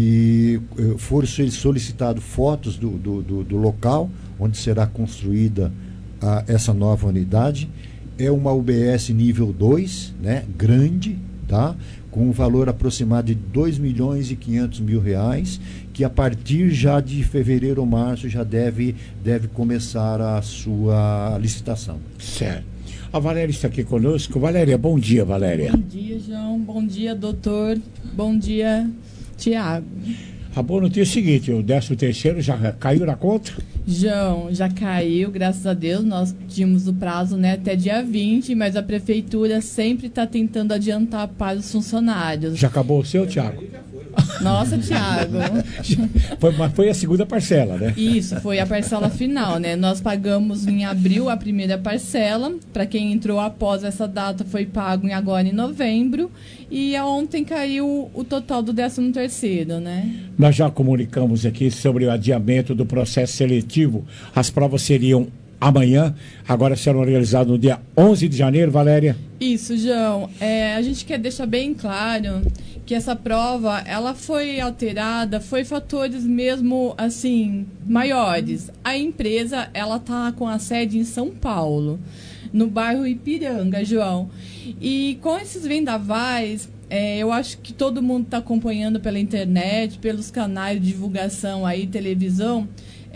e foram solicitadas fotos do, do, do, do local onde será construída a, essa nova unidade. É uma U B S nível dois, né, grande, tá? Com um valor aproximado de dois milhões e quinhentos mil reais, que a partir já de fevereiro ou março já deve, deve começar a sua licitação. Certo. A Valéria está aqui conosco. Valéria, bom dia, Valéria. Bom dia, João. Bom dia, doutor. Bom dia, Tiago. A boa notícia é o seguinte, o décimo terceiro já caiu na conta? João, já caiu, graças a Deus. Nós tínhamos o prazo, né, até dia vinte, mas a prefeitura sempre está tentando adiantar para os funcionários. Já acabou o seu, Tiago? Nossa, Tiago. Foi, mas foi a segunda parcela, né? Isso, foi a parcela final, né? Nós pagamos em abril a primeira parcela. Para quem entrou após essa data, foi pago em agora em novembro. E ontem caiu o total do décimo terceiro, né? Nós já comunicamos aqui sobre o adiamento do processo seletivo. As provas seriam amanhã, agora serão realizadas no dia onze de janeiro, Valéria? Isso, João. É, a gente quer deixar bem claro que essa prova, ela foi alterada, foi fatores mesmo, assim, maiores. A empresa, ela tá com a sede em São Paulo, no bairro Ipiranga, João. E com esses vendavais, é, eu acho que todo mundo está acompanhando pela internet, pelos canais de divulgação aí, televisão,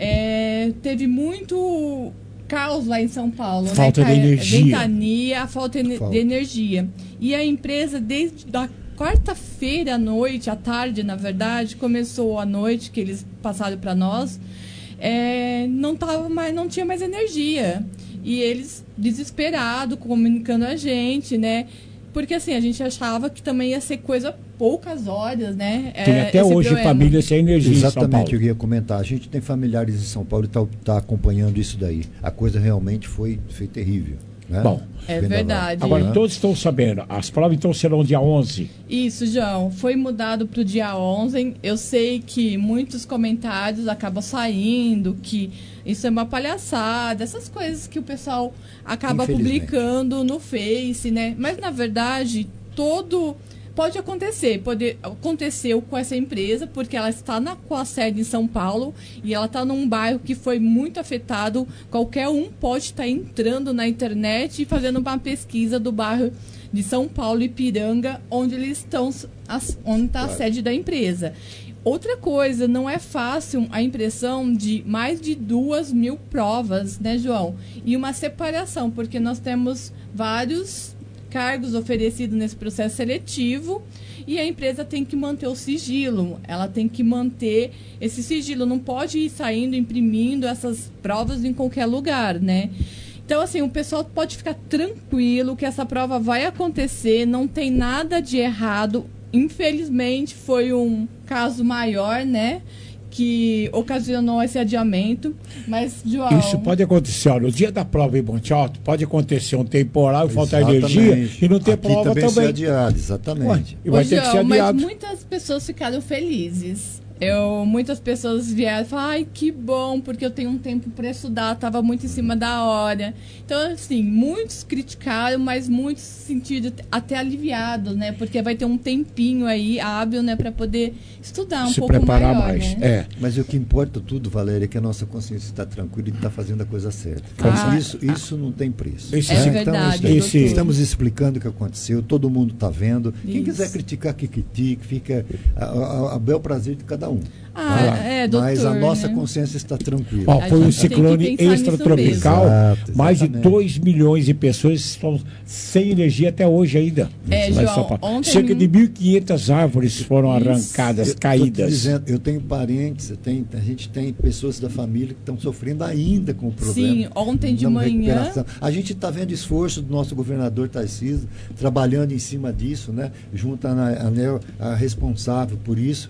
é, teve muito caos lá em São Paulo, falta né? de energia. Ventania, a falta, falta de energia. E a empresa, desde a quarta-feira à noite, à tarde, na verdade, começou à noite, que eles passaram para nós, é, não, tava mais, não tinha mais energia. E eles, desesperados, comunicando a gente, né? Porque, assim, a gente achava que também ia ser coisa poucas horas, né? Tem é, até hoje problema. família sem energia. Exatamente, eu ia comentar. A gente tem familiares em São Paulo e está tá acompanhando isso daí. A coisa realmente foi, foi terrível. Né? Bom, é verdade. Agora, todos estão sabendo, as provas então serão dia onze. Isso, João. Foi mudado para o dia onze. Eu sei que muitos comentários acabam saindo, que isso é uma palhaçada, essas coisas que o pessoal acaba publicando no Face, né? Mas, na verdade, todo... Pode acontecer, pode, aconteceu com essa empresa, porque ela está na, com a sede em São Paulo e ela está num bairro que foi muito afetado. Qualquer um pode estar entrando na internet e fazendo uma pesquisa do bairro de São Paulo, Ipiranga, onde eles estão, onde está a sede da empresa. Outra coisa, não é fácil a impressão de mais de duas mil provas, né, João? E uma separação, porque nós temos vários cargos oferecidos nesse processo seletivo e a empresa tem que manter o sigilo, ela tem que manter esse sigilo, não pode ir saindo, imprimindo essas provas em qualquer lugar, né? Então, assim, o pessoal pode ficar tranquilo que essa prova vai acontecer, não tem nada de errado. Infelizmente, foi um caso maior, né? Que ocasionou esse adiamento, mas, João... Isso pode acontecer, olha, no dia da prova em Monte Alto, pode acontecer um temporal e faltar energia e não ter Aqui prova também. também. Ser adiado, exatamente. Ué, e vai Ô, ter João, que ser adiado. Mas muitas pessoas ficaram felizes. Eu, muitas pessoas vieram e falaram, ai, que bom, porque eu tenho um tempo para estudar, estava muito em cima da hora. Então, assim, muitos criticaram, mas muitos se sentiram até aliviados, né? Porque vai ter um tempinho aí hábil, né, para poder estudar um Se pouco preparar maior, mais. né? É. Mas o que importa tudo, Valéria, é que a nossa consciência está tranquila e está fazendo a coisa certa. Ah, isso, isso não tem preço. Esse, é verdade. Então, esse... estamos explicando o que aconteceu, todo mundo está vendo. Quem Isso. quiser criticar, que critique, fica a, a, a bel prazer de cada um. Ah, Ah, é, doutor, mas a nossa né? consciência está tranquila. Ó, foi um gente tem que ciclone pensar extratropical, Exato, mais de exatamente. dois milhões de pessoas estão sem energia até hoje ainda. É, Lá em João, São Paulo. ontem- Cerca de mil e quinhentas árvores foram arrancadas, Eu tô te caídas. dizendo, eu tenho parentes, eu tenho, a gente tem pessoas da família que estão sofrendo ainda com o problema. Sim, ontem de da manhã- recuperação. A gente está vendo esforço do nosso governador Tarcísio, trabalhando em cima disso, né? Junto à ANEEL, a responsável por isso,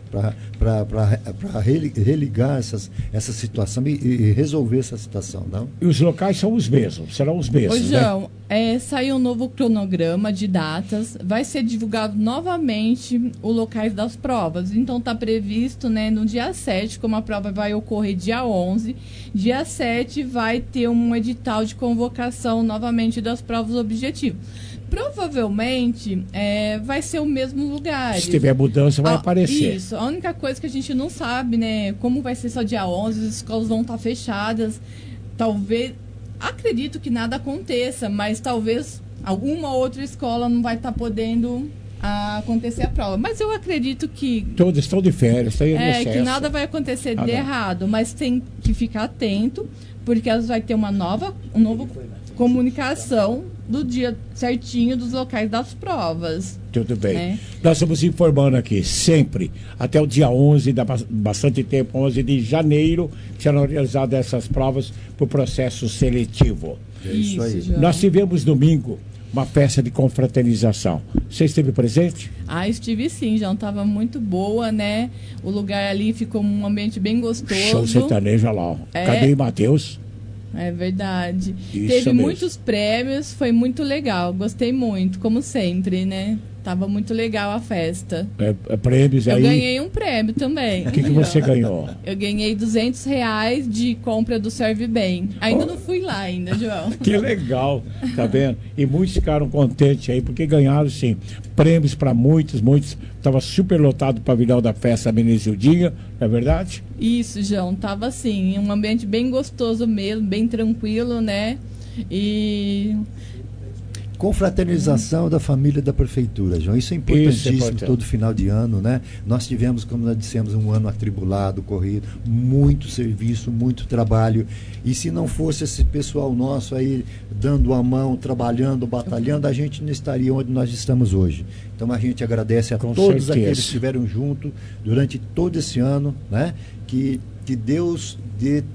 para religar essas, essa situação e, e resolver essa situação, não? E os locais são os mesmos, serão os mesmos, Ô, né? João, é, saiu um novo cronograma de datas, vai ser divulgado novamente os locais das provas. Então está previsto, né, no dia sete, como a prova vai ocorrer dia onze, dia sete vai ter um edital de convocação novamente das provas objetivas. Provavelmente é, vai ser o mesmo lugar. Se tiver mudança, vai Ah, aparecer. Isso. A única coisa que a gente não sabe, né? Como vai ser só dia onze, as escolas vão estar fechadas. Talvez... Acredito que nada aconteça, mas talvez alguma outra escola não vai estar podendo ah, acontecer a prova. Mas eu acredito que... Todos estão de férias, estão em É, recesso. que nada vai acontecer Ah, de não. errado, mas tem que ficar atento, porque elas vai ter uma nova, um novo comunicação do dia certinho dos locais das provas. Tudo bem. né? Nós estamos informando aqui, sempre, até o dia onze, dá bas- bastante tempo, onze de janeiro, que serão realizadas essas provas para o processo seletivo. É isso aí. João. Nós tivemos domingo uma festa de confraternização. Você esteve presente? Ah, estive sim, já estava muito boa, né? O lugar ali ficou um ambiente bem gostoso. Show sertanejo, olha lá. ó. É. Cadê o Matheus? É verdade. Isso Teve mesmo. muitos prêmios, foi muito legal. Gostei muito, como sempre, né? Tava muito legal a festa. É, é, prêmios Eu aí. ganhei um prêmio também. O que, que você ganhou? Eu ganhei duzentos reais de compra do Serve Bem. Ainda não fui lá ainda, João. Que legal, tá vendo? E muitos ficaram contentes aí, porque ganharam, sim, prêmios para muitos, muitos. Estava super lotado o pavilhão da festa Menezildinha, não é verdade? Isso, João, tava assim, um ambiente bem gostoso mesmo, bem tranquilo, né? E Confraternização da família da prefeitura, João. Isso é importantíssimo, Isso é importante. todo final de ano, né? Nós tivemos, como nós dissemos, um ano atribulado, corrido, muito serviço, muito trabalho. E se não fosse esse pessoal nosso aí dando a mão, trabalhando, batalhando, a gente não estaria onde nós estamos hoje. Então a gente agradece a Com todos certeza. aqueles que estiveram junto durante todo esse ano, né? Que, que Deus dê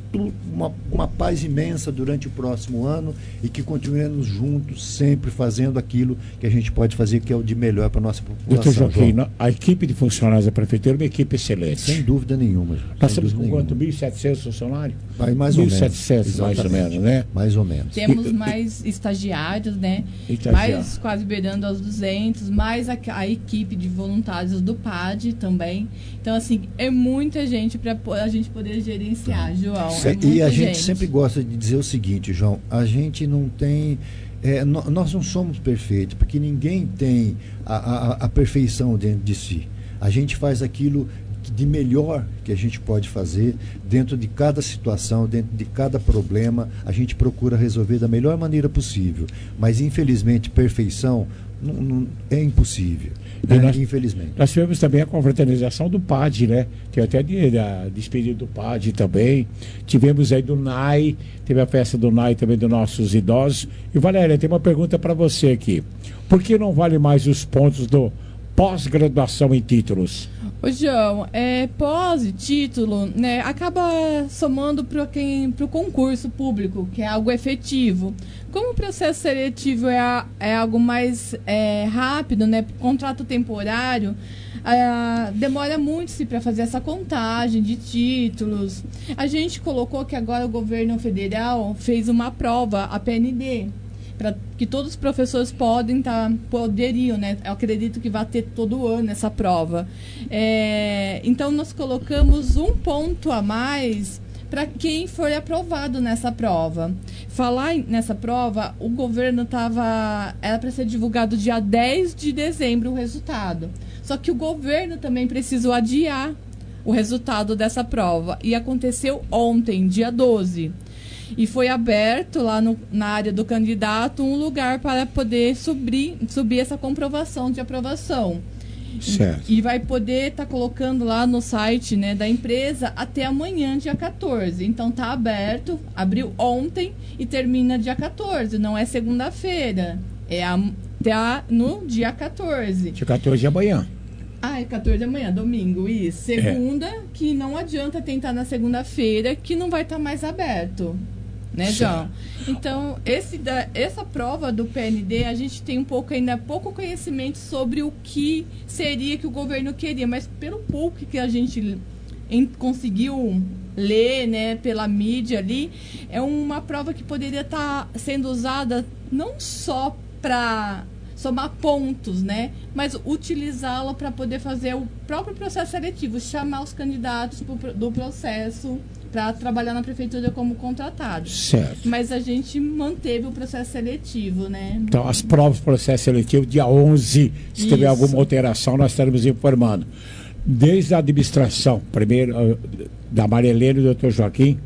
tu- uma, uma paz imensa durante o próximo ano e que continuemos juntos, sempre fazendo aquilo que a gente pode fazer, que é o de melhor para a nossa população. Doutor Joaquim, João. a equipe de funcionários da Prefeitura é uma equipe excelente. Sem dúvida nenhuma. Nós sem estamos dúvida com quanto? nenhuma. mil e setecentos funcionários? Vai mais ou mil e menos. setecentos, mais ou Exatamente. menos, né? Mais ou menos. Temos E- mais estagiários, né? Estagiário. Mais quase beirando aos duzentos, mais a, a equipe de voluntários do P A D também. Então, assim, é muita gente para a gente poder gerenciar, João. É e muita a gente, gente sempre gosta de dizer o seguinte, João, a gente não tem, é, no- nós não somos perfeitos, porque ninguém tem a, a- a perfeição dentro de si. A gente faz aquilo de melhor que a gente pode fazer dentro de cada situação, dentro de cada problema, a gente procura resolver da melhor maneira possível. Mas, infelizmente, perfeição não, não- é impossível. E Né? nós- Infelizmente. Nós tivemos também a confraternização do P A D, né? Tem até de, da despedida do P A D também. Tivemos aí do N A I, teve a festa do N A I também dos nossos idosos. E Valéria, tem uma pergunta para você aqui. Por que não vale mais os pontos do pós-graduação em títulos? Ô, João, é, pós e título, né, acaba somando para quem, para o concurso público, que é algo efetivo. Como o processo seletivo é, a- é algo mais é, rápido, né, contrato temporário, ah, demora muito se para fazer essa contagem de títulos. A gente colocou que agora o governo federal fez uma prova, a P N D, para que todos os professores podem tá, poderiam, né? Eu acredito que vai ter todo ano essa prova. É, então nós colocamos um ponto a mais para quem for aprovado nessa prova. Falar em- nessa prova, o governo estava era para ser divulgado dia dez de dezembro o resultado. Só que o governo também precisou adiar o resultado dessa prova e aconteceu ontem, dia doze. E foi aberto lá no, na área do candidato um lugar para poder subir, subir essa comprovação de aprovação. Certo. E, e vai poder estar colocando lá no site, né, da empresa até amanhã, dia quatorze. Então tá aberto, abriu ontem e termina dia quatorze, não é segunda-feira. É a, até a- no dia quatorze. Dia quatorze de amanhã. Ah, é quatorze de amanhã, domingo, isso. Segunda, que não adianta tentar na segunda-feira, que não vai estar mais aberto. Né, João? Então, esse da, essa prova do P N D, a gente tem um pouco ainda pouco conhecimento sobre o que seria que o governo queria, mas pelo pouco que a gente em- conseguiu ler, né, pela mídia ali, é uma prova que poderia estar sendo usada não só para somar pontos, né, mas utilizá-la para poder fazer o próprio processo seletivo, chamar os candidatos pro, do processo para trabalhar na prefeitura como contratados. Certo. Mas a gente manteve o processo seletivo, né? Então, as provas do processo seletivo, dia onze, se Isso. tiver alguma alteração, nós estaremos informando. Desde a administração, primeiro, eh, da Maria Helena e do doutor Joaquim,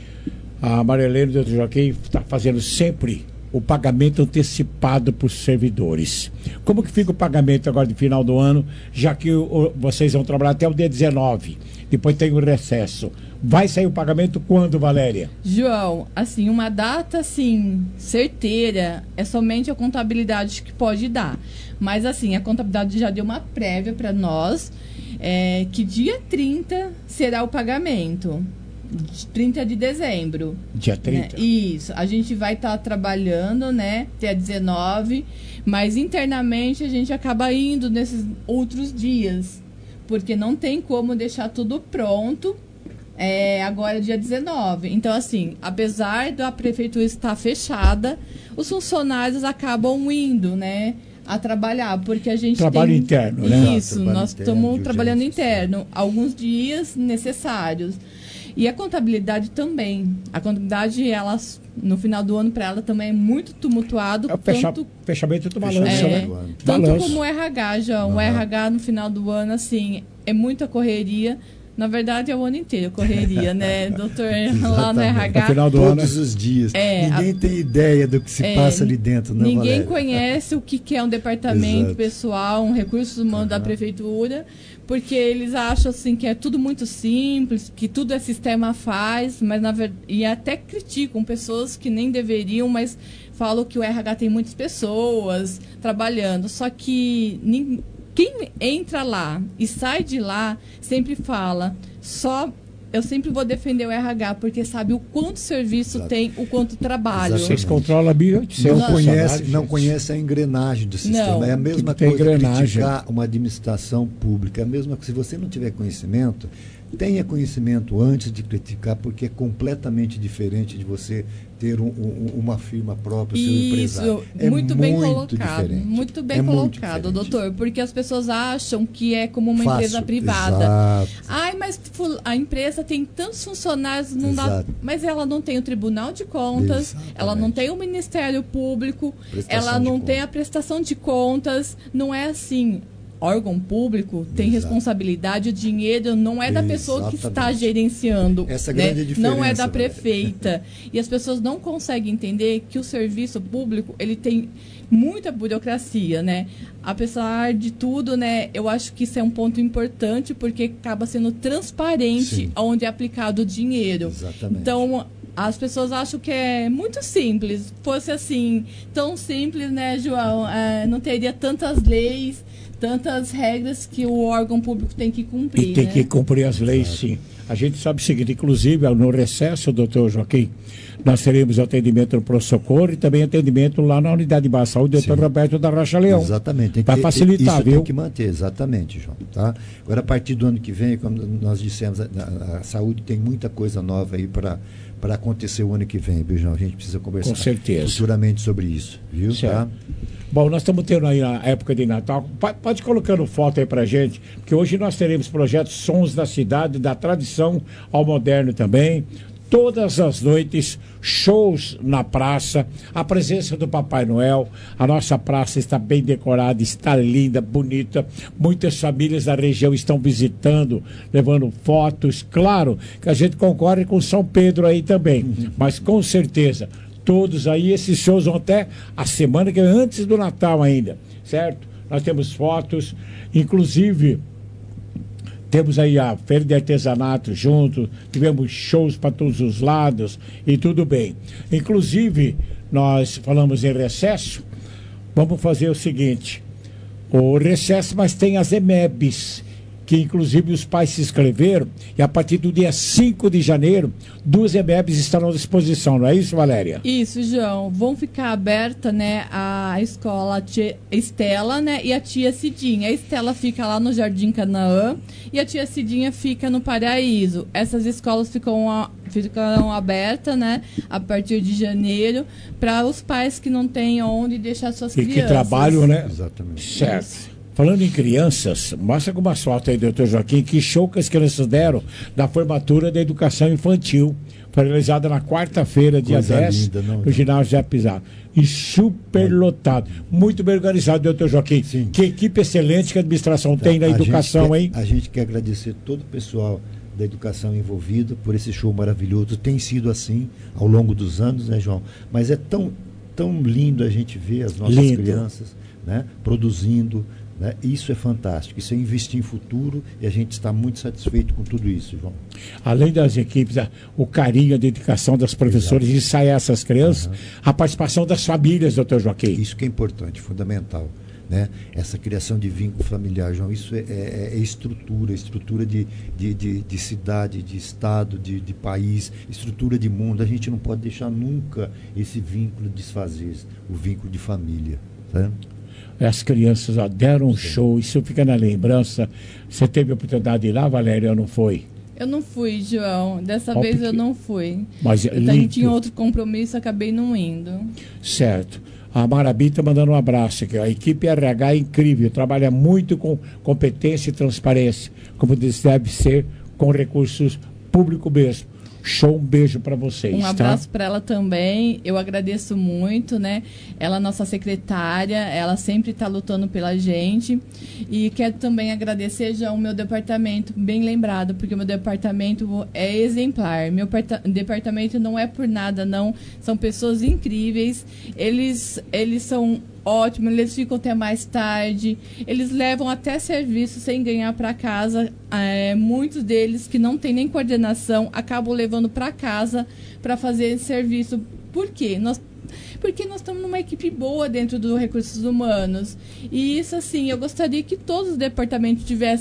a Maria Helena e o doutor Joaquim está fazendo sempre o pagamento antecipado para os servidores. Como que fica o pagamento agora de final do ano, já que o, o- vocês vão trabalhar até o dia dezenove, depois tem o recesso. Vai sair o pagamento quando, Valéria? João, assim, uma data, assim, certeira, é somente a contabilidade que pode dar. Mas, assim, a contabilidade já deu uma prévia para nós, é, que dia trinta será o pagamento. trinta de dezembro. Dia trinta? Né? Isso. A gente vai estar trabalhando, né, até dezenove, mas internamente a gente acaba indo nesses outros dias, porque não tem como deixar tudo pronto é, agora dia dezenove. Então, assim, apesar da prefeitura estar fechada, os funcionários acabam indo, né, a trabalhar, porque a gente Trabalho tem... interno, né? Isso, Trabalho nós interno, estamos de trabalhando interno, alguns dias necessários. E a contabilidade também. A contabilidade, ela, no final do ano, para ela também é muito tumultuado. É o fecha- tanto, fechamento do balanço, é, né? tanto Balanço. como o R H, João. O Uhum. R H, no final do ano, assim, é muita correria. Na verdade, é o ano inteiro correria, né, doutor? Lá no R H. No final do Todos ano, os dias. É, ninguém a, tem ideia do que se é, passa ali dentro, né, Ninguém Valéria? conhece o que, que é um departamento Exato. pessoal, um recursos humanos da prefeitura, porque eles acham assim que é tudo muito simples, que tudo é sistema faz, mas na verdade, e até criticam pessoas que nem deveriam, mas falam que o R H tem muitas pessoas trabalhando, só que ninguém quem entra lá e sai de lá sempre fala só eu sempre vou defender o R H, porque sabe o quanto serviço Exato. tem, o quanto trabalho. Exatamente. Vocês controlam a mil e oitocentos. Não conhece, não conhece a engrenagem do sistema. Não. É a mesma Tem coisa engrenagem. criticar uma administração pública. É a mesma coisa. Se você não tiver conhecimento, tenha conhecimento antes de criticar, porque é completamente diferente de você ter um, um, uma firma própria, seu empresário. Isso, É muito bem muito colocado. diferente. Muito bem É muito colocado, diferente. doutor, porque as pessoas acham que é como uma Fácil, empresa privada. exato. Ai, mas fu- a empresa tem tantos funcionários, não dá. Exato. Mas ela não tem o Tribunal de Contas, ela não tem o Ministério Público, Prestação ela de não contas. tem a prestação de contas. Não é assim. Órgão público tem Exato. responsabilidade, o dinheiro não é da pessoa que está Exatamente. gerenciando, Essa é a né? grande diferença, Não é da Valéria. prefeita. E as pessoas não conseguem entender que o serviço público, ele tem muita burocracia, né? Apesar de tudo, né, eu acho que isso é um ponto importante, porque acaba sendo transparente Sim. onde é aplicado o dinheiro. Exatamente. Então, as pessoas acham que é muito simples. Fosse assim, tão simples, né, João? É, não teria tantas leis, tantas regras que o órgão público tem que cumprir. E tem né? que cumprir as leis, sim. A gente sabe o seguinte, inclusive, no recesso, doutor Joaquim, nós teremos atendimento no pronto-socorro e também atendimento lá na unidade de baixa saúde, doutor Roberto da Rocha Leão. Exatamente. Para facilitar, isso viu? Tem que manter, exatamente, João. Tá? Agora, a partir do ano que vem, como nós dissemos, a, a, a saúde tem muita coisa nova aí para para acontecer o ano que vem, Beijão. A gente precisa conversar Com certeza. futuramente sobre isso, viu? Certo. Tá? Bom, nós estamos tendo aí a época de Natal. Pa- Pode colocando foto aí pra gente, porque hoje nós teremos projetos Sons da Cidade, da tradição ao moderno também. Todas as noites, shows na praça, a presença do Papai Noel. A nossa praça está bem decorada, está linda, bonita. Muitas famílias da região estão visitando, levando fotos. Claro que a gente concorre com São Pedro aí também, mas com certeza, todos aí, esses shows vão até a semana que vem, antes do Natal ainda, certo? Nós temos fotos, inclusive... Temos aí a feira de artesanato junto, tivemos shows para todos os lados e tudo bem. Inclusive, nós falamos em recesso, vamos fazer o seguinte, o recesso, mas tem as E M E Bs, que inclusive os pais se inscreveram, e a partir do dia cinco de janeiro, duas E M E Bs estarão à disposição, não é isso, Valéria? Isso, João. Vão ficar aberta, né, a escola tia Estela, né, e a tia Cidinha. A Estela fica lá no Jardim Canaã e a tia Cidinha fica no Paraíso. Essas escolas ficam a, ficarão abertas, né, a partir de janeiro, para os pais que não têm onde deixar suas E crianças. que trabalham, né? Exatamente. Certo. Falando em crianças, mostra com uma foto aí, doutor Joaquim, que show que as crianças deram da formatura da educação infantil. Foi realizada na quarta-feira, dia Coisa dez, linda, não, no não. ginásio de Apizar. E super lotado. Muito bem organizado, doutor Joaquim. Sim. Que equipe excelente que a administração tem na A gente educação, quer- hein? A gente quer agradecer todo o pessoal da educação envolvido por esse show maravilhoso. Tem sido assim ao longo dos anos, né, João? Mas é tão, tão lindo a gente ver as nossas Lindo. crianças, né, produzindo. Né? Isso é fantástico. Isso é investir em futuro e a gente está muito satisfeito com tudo isso, João. Além das equipes, a- o carinho, a dedicação das professoras de ensaiar essas crianças, a participação das famílias, doutor Joaquim. Isso que é importante, fundamental. Né? Essa criação de vínculo familiar, João, isso é, é- é estrutura, estrutura de, de, de, de cidade, de estado, de, de país, estrutura de mundo. A gente não pode deixar nunca esse vínculo desfazer, o vínculo de família. Tá? As crianças ó, deram um show, isso fica na lembrança. Você teve a oportunidade de ir lá, Valéria, ou não foi? Eu não fui, João. Dessa Ó, vez porque- eu não fui. Mas é eu também lindo. tinha outro compromisso, acabei não indo. Certo. A Marabi está mandando um abraço aqui. A equipe R H é incrível, trabalha muito com competência e transparência, como deve ser com recursos públicos mesmo. Show, um beijo para vocês. Um tá? abraço para ela também. Eu agradeço muito, né? Ela é nossa secretária, ela sempre está lutando pela gente. E quero também agradecer já o meu departamento, bem lembrado, porque o meu departamento é exemplar. Meu parta- departamento não é por nada, não. São pessoas incríveis. Eles, eles são ótimos, eles ficam até mais tarde. Eles levam até serviço sem ganhar para casa. É, muitos deles que não têm nem coordenação acabam levando para casa para fazer esse serviço. Por quê? Nós porque nós estamos numa equipe boa dentro dos recursos humanos. E isso, assim, eu gostaria que todos os departamentos tivessem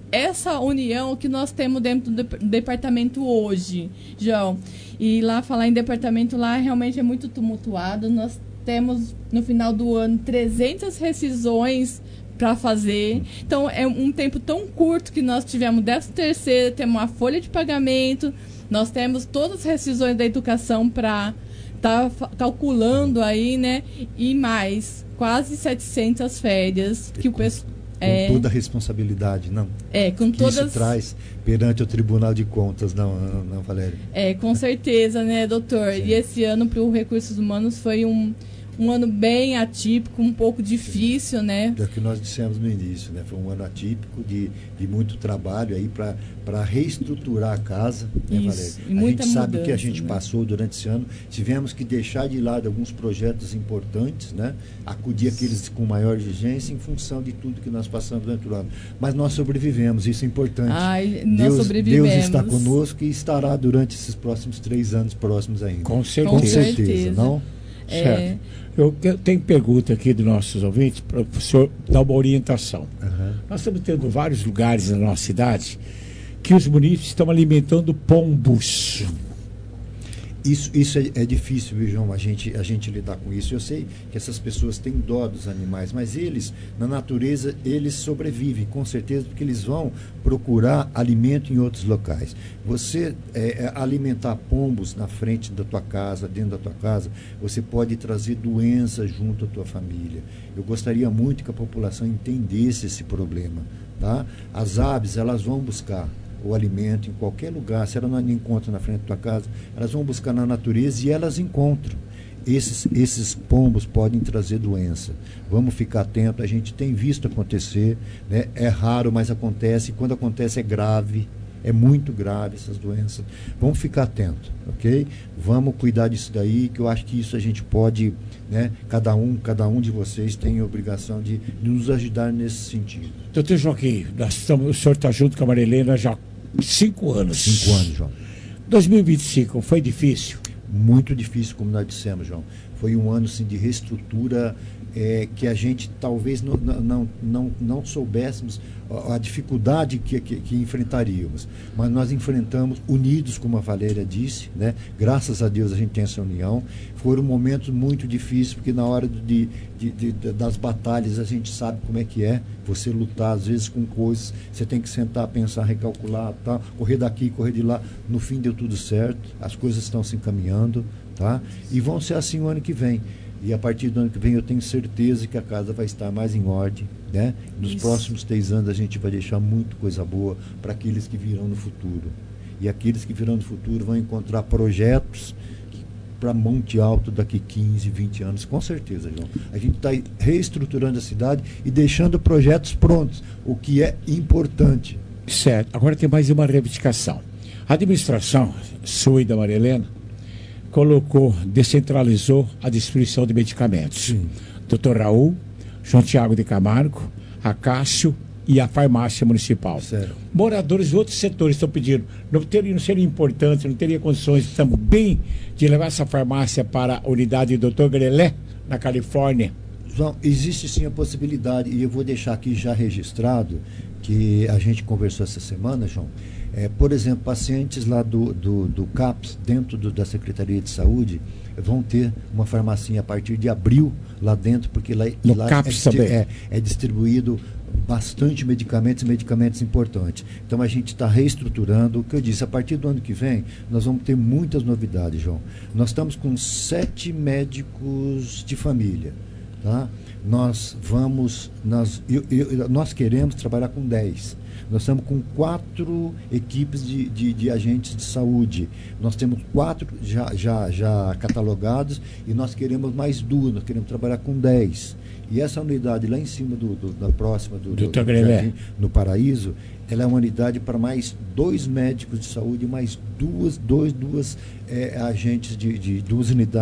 essa união que nós temos dentro do departamento hoje, João. E lá, falar em departamento lá, realmente é muito tumultuado. Nós temos, no final do ano, trezentas rescisões para fazer. Então, é um tempo tão curto que nós tivemos décimo terceiro, temos uma folha de pagamento, nós temos todas as rescisões da educação para estar tá calculando aí, né? E mais, quase setecentas férias que o pessoal... Com é, toda a responsabilidade, não? É, com que todas... isso traz perante o Tribunal de Contas, não, não, não Valéria? É, com certeza, né, doutor? Sim. E esse ano para o Recursos Humanos foi um... um ano bem atípico, um pouco difícil, né? É o que nós dissemos no início, né? Foi um ano atípico de, de muito trabalho aí para reestruturar a casa, né, Isso, Valéria? E muita a gente sabe mudança, o que a gente né? passou durante esse ano. Tivemos que deixar de lado alguns projetos importantes, né? Acudir aqueles com maior exigência em função de tudo que nós passamos durante o ano. Mas nós sobrevivemos, isso é importante. Ai, nós Deus, sobrevivemos. Deus está conosco e estará durante esses próximos três anos próximos ainda. Com certeza. Com certeza, não? É... Certo. Eu, eu tenho pergunta aqui dos nossos ouvintes para o senhor dar uma orientação. Uhum. Nós estamos tendo vários lugares na nossa cidade que os munícipes estão alimentando pombos. Isso, isso é, é difícil, viu, João, a gente, a gente lidar com isso. Eu sei que essas pessoas têm dó dos animais, mas eles, na natureza, eles sobrevivem, com certeza, porque eles vão procurar alimento em outros locais. Você é, é, alimentar pombos na frente da tua casa, dentro da tua casa, você pode trazer doença junto à tua família. Eu gostaria muito que a população entendesse esse problema, tá? As aves, elas vão buscar o alimento em qualquer lugar. Se ela não encontra na frente da tua casa, elas vão buscar na natureza e elas encontram. Esses, esses pombos podem trazer doença. Vamos ficar atento. A gente tem visto acontecer, né? É raro, mas acontece. E quando acontece é grave. É muito grave essas doenças. Vamos ficar atento, ok? Vamos cuidar disso daí, que eu acho que isso a gente pode, né? Cada um, cada um de vocês tem a obrigação de, de nos ajudar nesse sentido. Doutor Joaquim, nós estamos, o senhor está junto com a Marilena já há cinco anos. Cinco anos, João. dois mil e vinte e cinco foi difícil? Muito difícil, como nós dissemos, João. Foi um ano assim, de reestrutura é, que a gente talvez não, não, não, não soubéssemos a, a dificuldade que, que, que enfrentaríamos. Mas nós enfrentamos unidos, como a Valéria disse, né? Graças a Deus a gente tem essa união. Foram momentos muito difíceis, porque na hora de, de, de, de, das batalhas a gente sabe como é que é. Você lutar, às vezes, com coisas, você tem que sentar, pensar, recalcular, tá? Correr daqui, correr de lá. No fim deu tudo certo, as coisas estão se encaminhando, tá? E vão ser assim o ano que vem. E a partir do ano que vem eu tenho certeza que a casa vai estar mais em ordem, né? Nos Isso. próximos três anos a gente vai deixar muita coisa boa para aqueles que virão no futuro. E aqueles que virão no futuro vão encontrar projetos para Monte Alto daqui quinze, vinte anos, com certeza, João. A gente está reestruturando a cidade e deixando projetos prontos, o que é importante. Certo. Agora tem mais uma reivindicação. A administração, sua e da Maria Helena, colocou, descentralizou a distribuição de medicamentos. Sim. doutor Raul, João Tiago de Camargo, Acácio e a farmácia municipal. Sério. Moradores de outros setores estão pedindo. Não, teria, não seria importante, não teria condições também de levar essa farmácia para a unidade do doutor Grelé, na Califórnia? João, existe sim a possibilidade, e eu vou deixar aqui já registrado, que a gente conversou essa semana, João. É, por exemplo, pacientes lá do, do, do CAPS, dentro do, da Secretaria de Saúde, vão ter uma farmacinha a partir de abril lá dentro, porque lá, no lá CAPS é, também. É, é distribuído bastante medicamentos e medicamentos importantes. Então a gente está reestruturando. O que eu disse, a partir do ano que vem, nós vamos ter muitas novidades, João. Nós estamos com sete médicos de família, tá? Nós vamos, nós, eu, eu, nós queremos trabalhar com dez. Nós estamos com quatro equipes de, de, de agentes de saúde. Nós temos quatro já, já, já catalogados e nós queremos mais duas. Nós queremos trabalhar com dez. E essa unidade lá em cima, do, do, da próxima, do, do, do Jardim, no Paraíso, ela é uma unidade para mais dois médicos de saúde e mais duas, dois, duas é, agentes de, de duas unidades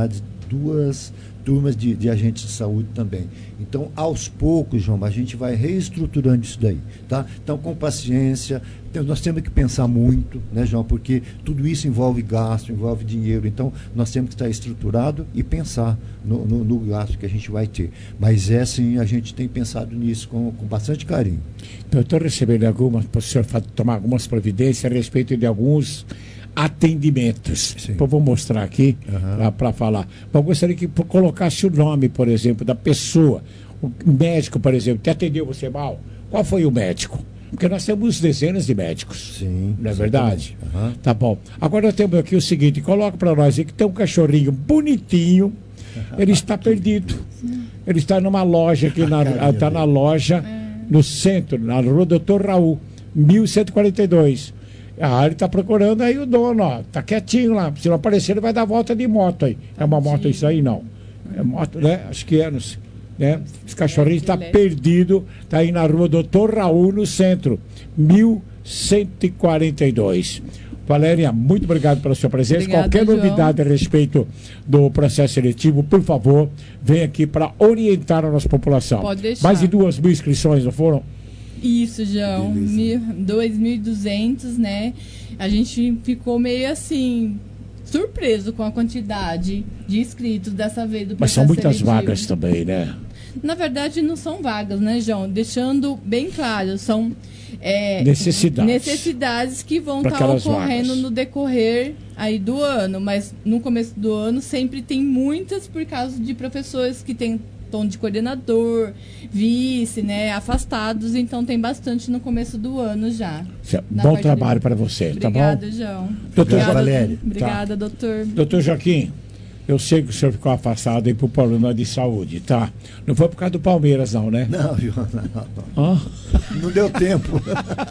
duas turmas de, de agentes de saúde também. Então, aos poucos, João, a gente vai reestruturando isso daí, tá? Então, com paciência, nós temos que pensar muito, né, João? Porque tudo isso envolve gasto, envolve dinheiro. Então, nós temos que estar estruturado e pensar no, no, no gasto que a gente vai ter. Mas é assim, a gente tem pensado nisso com, com bastante carinho. Então, eu estou recebendo algumas, para o senhor tomar algumas providências a respeito de alguns atendimentos. Então, vou mostrar aqui uhum. para falar. Eu gostaria que colocasse o nome, por exemplo, da pessoa. O médico, por exemplo, que atendeu você mal. Qual foi o médico? Porque nós temos dezenas de médicos. Sim. Não é verdade? Uhum. Tá bom. Agora nós temos aqui o seguinte, coloca para nós aí que tem um cachorrinho bonitinho, ele está perdido. Ele está numa loja aqui, na, está na loja no centro, na rua doutor Raul, mil cento e quarenta e dois. Ah, ele está procurando aí o dono, ó. Tá quietinho lá. Se não aparecer, ele vai dar volta de moto aí. É uma moto isso aí, não. É moto, né? Acho que é, não sei. Né? Esse cachorrinho está perdido, está aí na rua doutor Raul, no centro, mil cento e quarenta e dois. Valéria, muito obrigado pela sua presença. Obrigada, Qualquer João. novidade a respeito do processo seletivo, por favor, venha aqui para orientar a nossa população. Pode deixar. Mais de duas mil inscrições, não foram? Isso, João. dois mil e duzentos, né? A gente ficou meio assim, surpreso com a quantidade de inscritos dessa vez do processo Mas são muitas seletivo. vagas também, né? Na verdade, não são vagas, né, João? Deixando bem claro, são é, necessidades. necessidades que vão Pra estar aquelas ocorrendo vagas. no decorrer aí do ano. Mas no começo do ano sempre tem muitas por causa de professores que têm tom de coordenador, vice, né, afastados, então tem bastante no começo do ano já. Bom trabalho para você, tá bom? Obrigada, João. Doutor Obrigada, Valéria. Obrigada, Tá. doutor. Doutor Joaquim, eu sei que o senhor ficou afastado aí por problema de saúde, tá? Não foi por causa do Palmeiras, não, né? Não, João, não. Hã? Não deu tempo.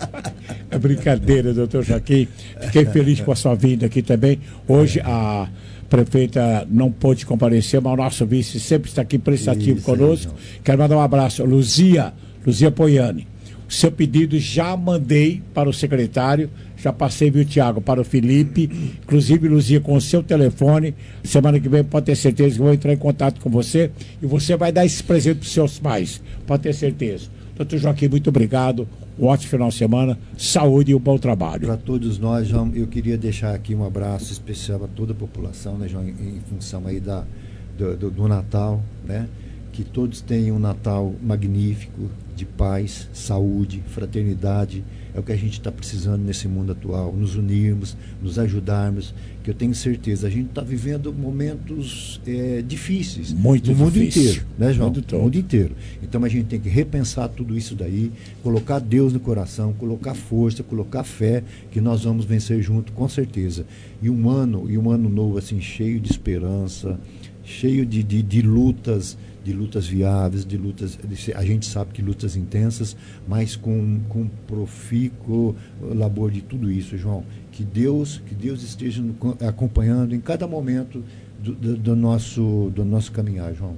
É brincadeira, doutor Joaquim. Fiquei feliz com a sua vinda aqui também. Hoje a prefeita não pôde comparecer, mas o nosso vice sempre está aqui prestativo Isso, conosco. aí, Quero mandar um abraço. Luzia, Luzia Poiani. O seu pedido já mandei para o secretário, já passei, viu, Tiago, para o Felipe. Inclusive, Luzia, com o seu telefone. Semana que vem pode ter certeza que eu vou entrar em contato com você e você vai dar esse presente para os seus pais. Pode ter certeza. Doutor Joaquim, muito obrigado. Um ótimo final de semana, saúde e um bom trabalho. Para todos nós, João, eu queria deixar aqui um abraço especial a toda a população, né, João, em, em função aí da, do, do, do Natal, né? Que todos tenham um Natal magnífico, de paz, saúde, fraternidade. É o que a gente está precisando nesse mundo atual, nos unirmos, nos ajudarmos, que eu tenho certeza, a gente está vivendo momentos é, difíceis Muito no mundo difícil. inteiro, né, João? Mundo todo. No mundo inteiro. Então a gente tem que repensar tudo isso daí, colocar Deus no coração, colocar força, colocar fé, que nós vamos vencer junto, com certeza. E um ano, e um ano novo assim, cheio de esperança, cheio de, de, de lutas, de lutas viáveis, de lutas, a gente sabe que lutas intensas, mas com, com profícuo labor de tudo isso, João. Que Deus, que Deus esteja no, acompanhando em cada momento do, do, do, nosso, do nosso caminhar, João.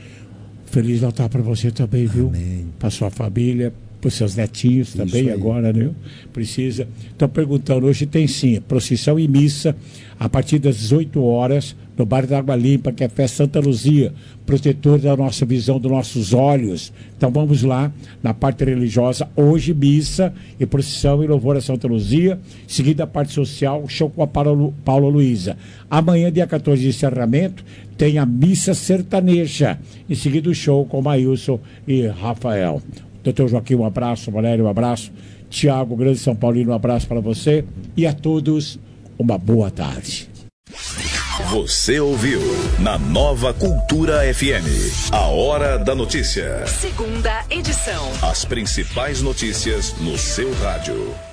Feliz Natal para você também, viu? Amém. Para sua família, para os seus netinhos também aí. agora, né? Precisa. Estão perguntando, hoje tem sim, procissão e missa a partir das dezoito horas no bairro da Água Limpa, que é fé Santa Luzia, protetor da nossa visão, dos nossos olhos. Então vamos lá, na parte religiosa, hoje missa e procissão e louvor a Santa Luzia, seguida a parte social, show com a Paula, Paula Luísa. Amanhã, dia quatorze de encerramento, tem a missa sertaneja, em seguida o show com Maílson e Rafael. Doutor Joaquim, um abraço. Valério, um abraço. Tiago, grande São Paulino, um abraço para você. E a todos, uma boa tarde. Você ouviu na Nova Cultura F M, a Hora da Notícia. Segunda edição. As principais notícias no seu rádio.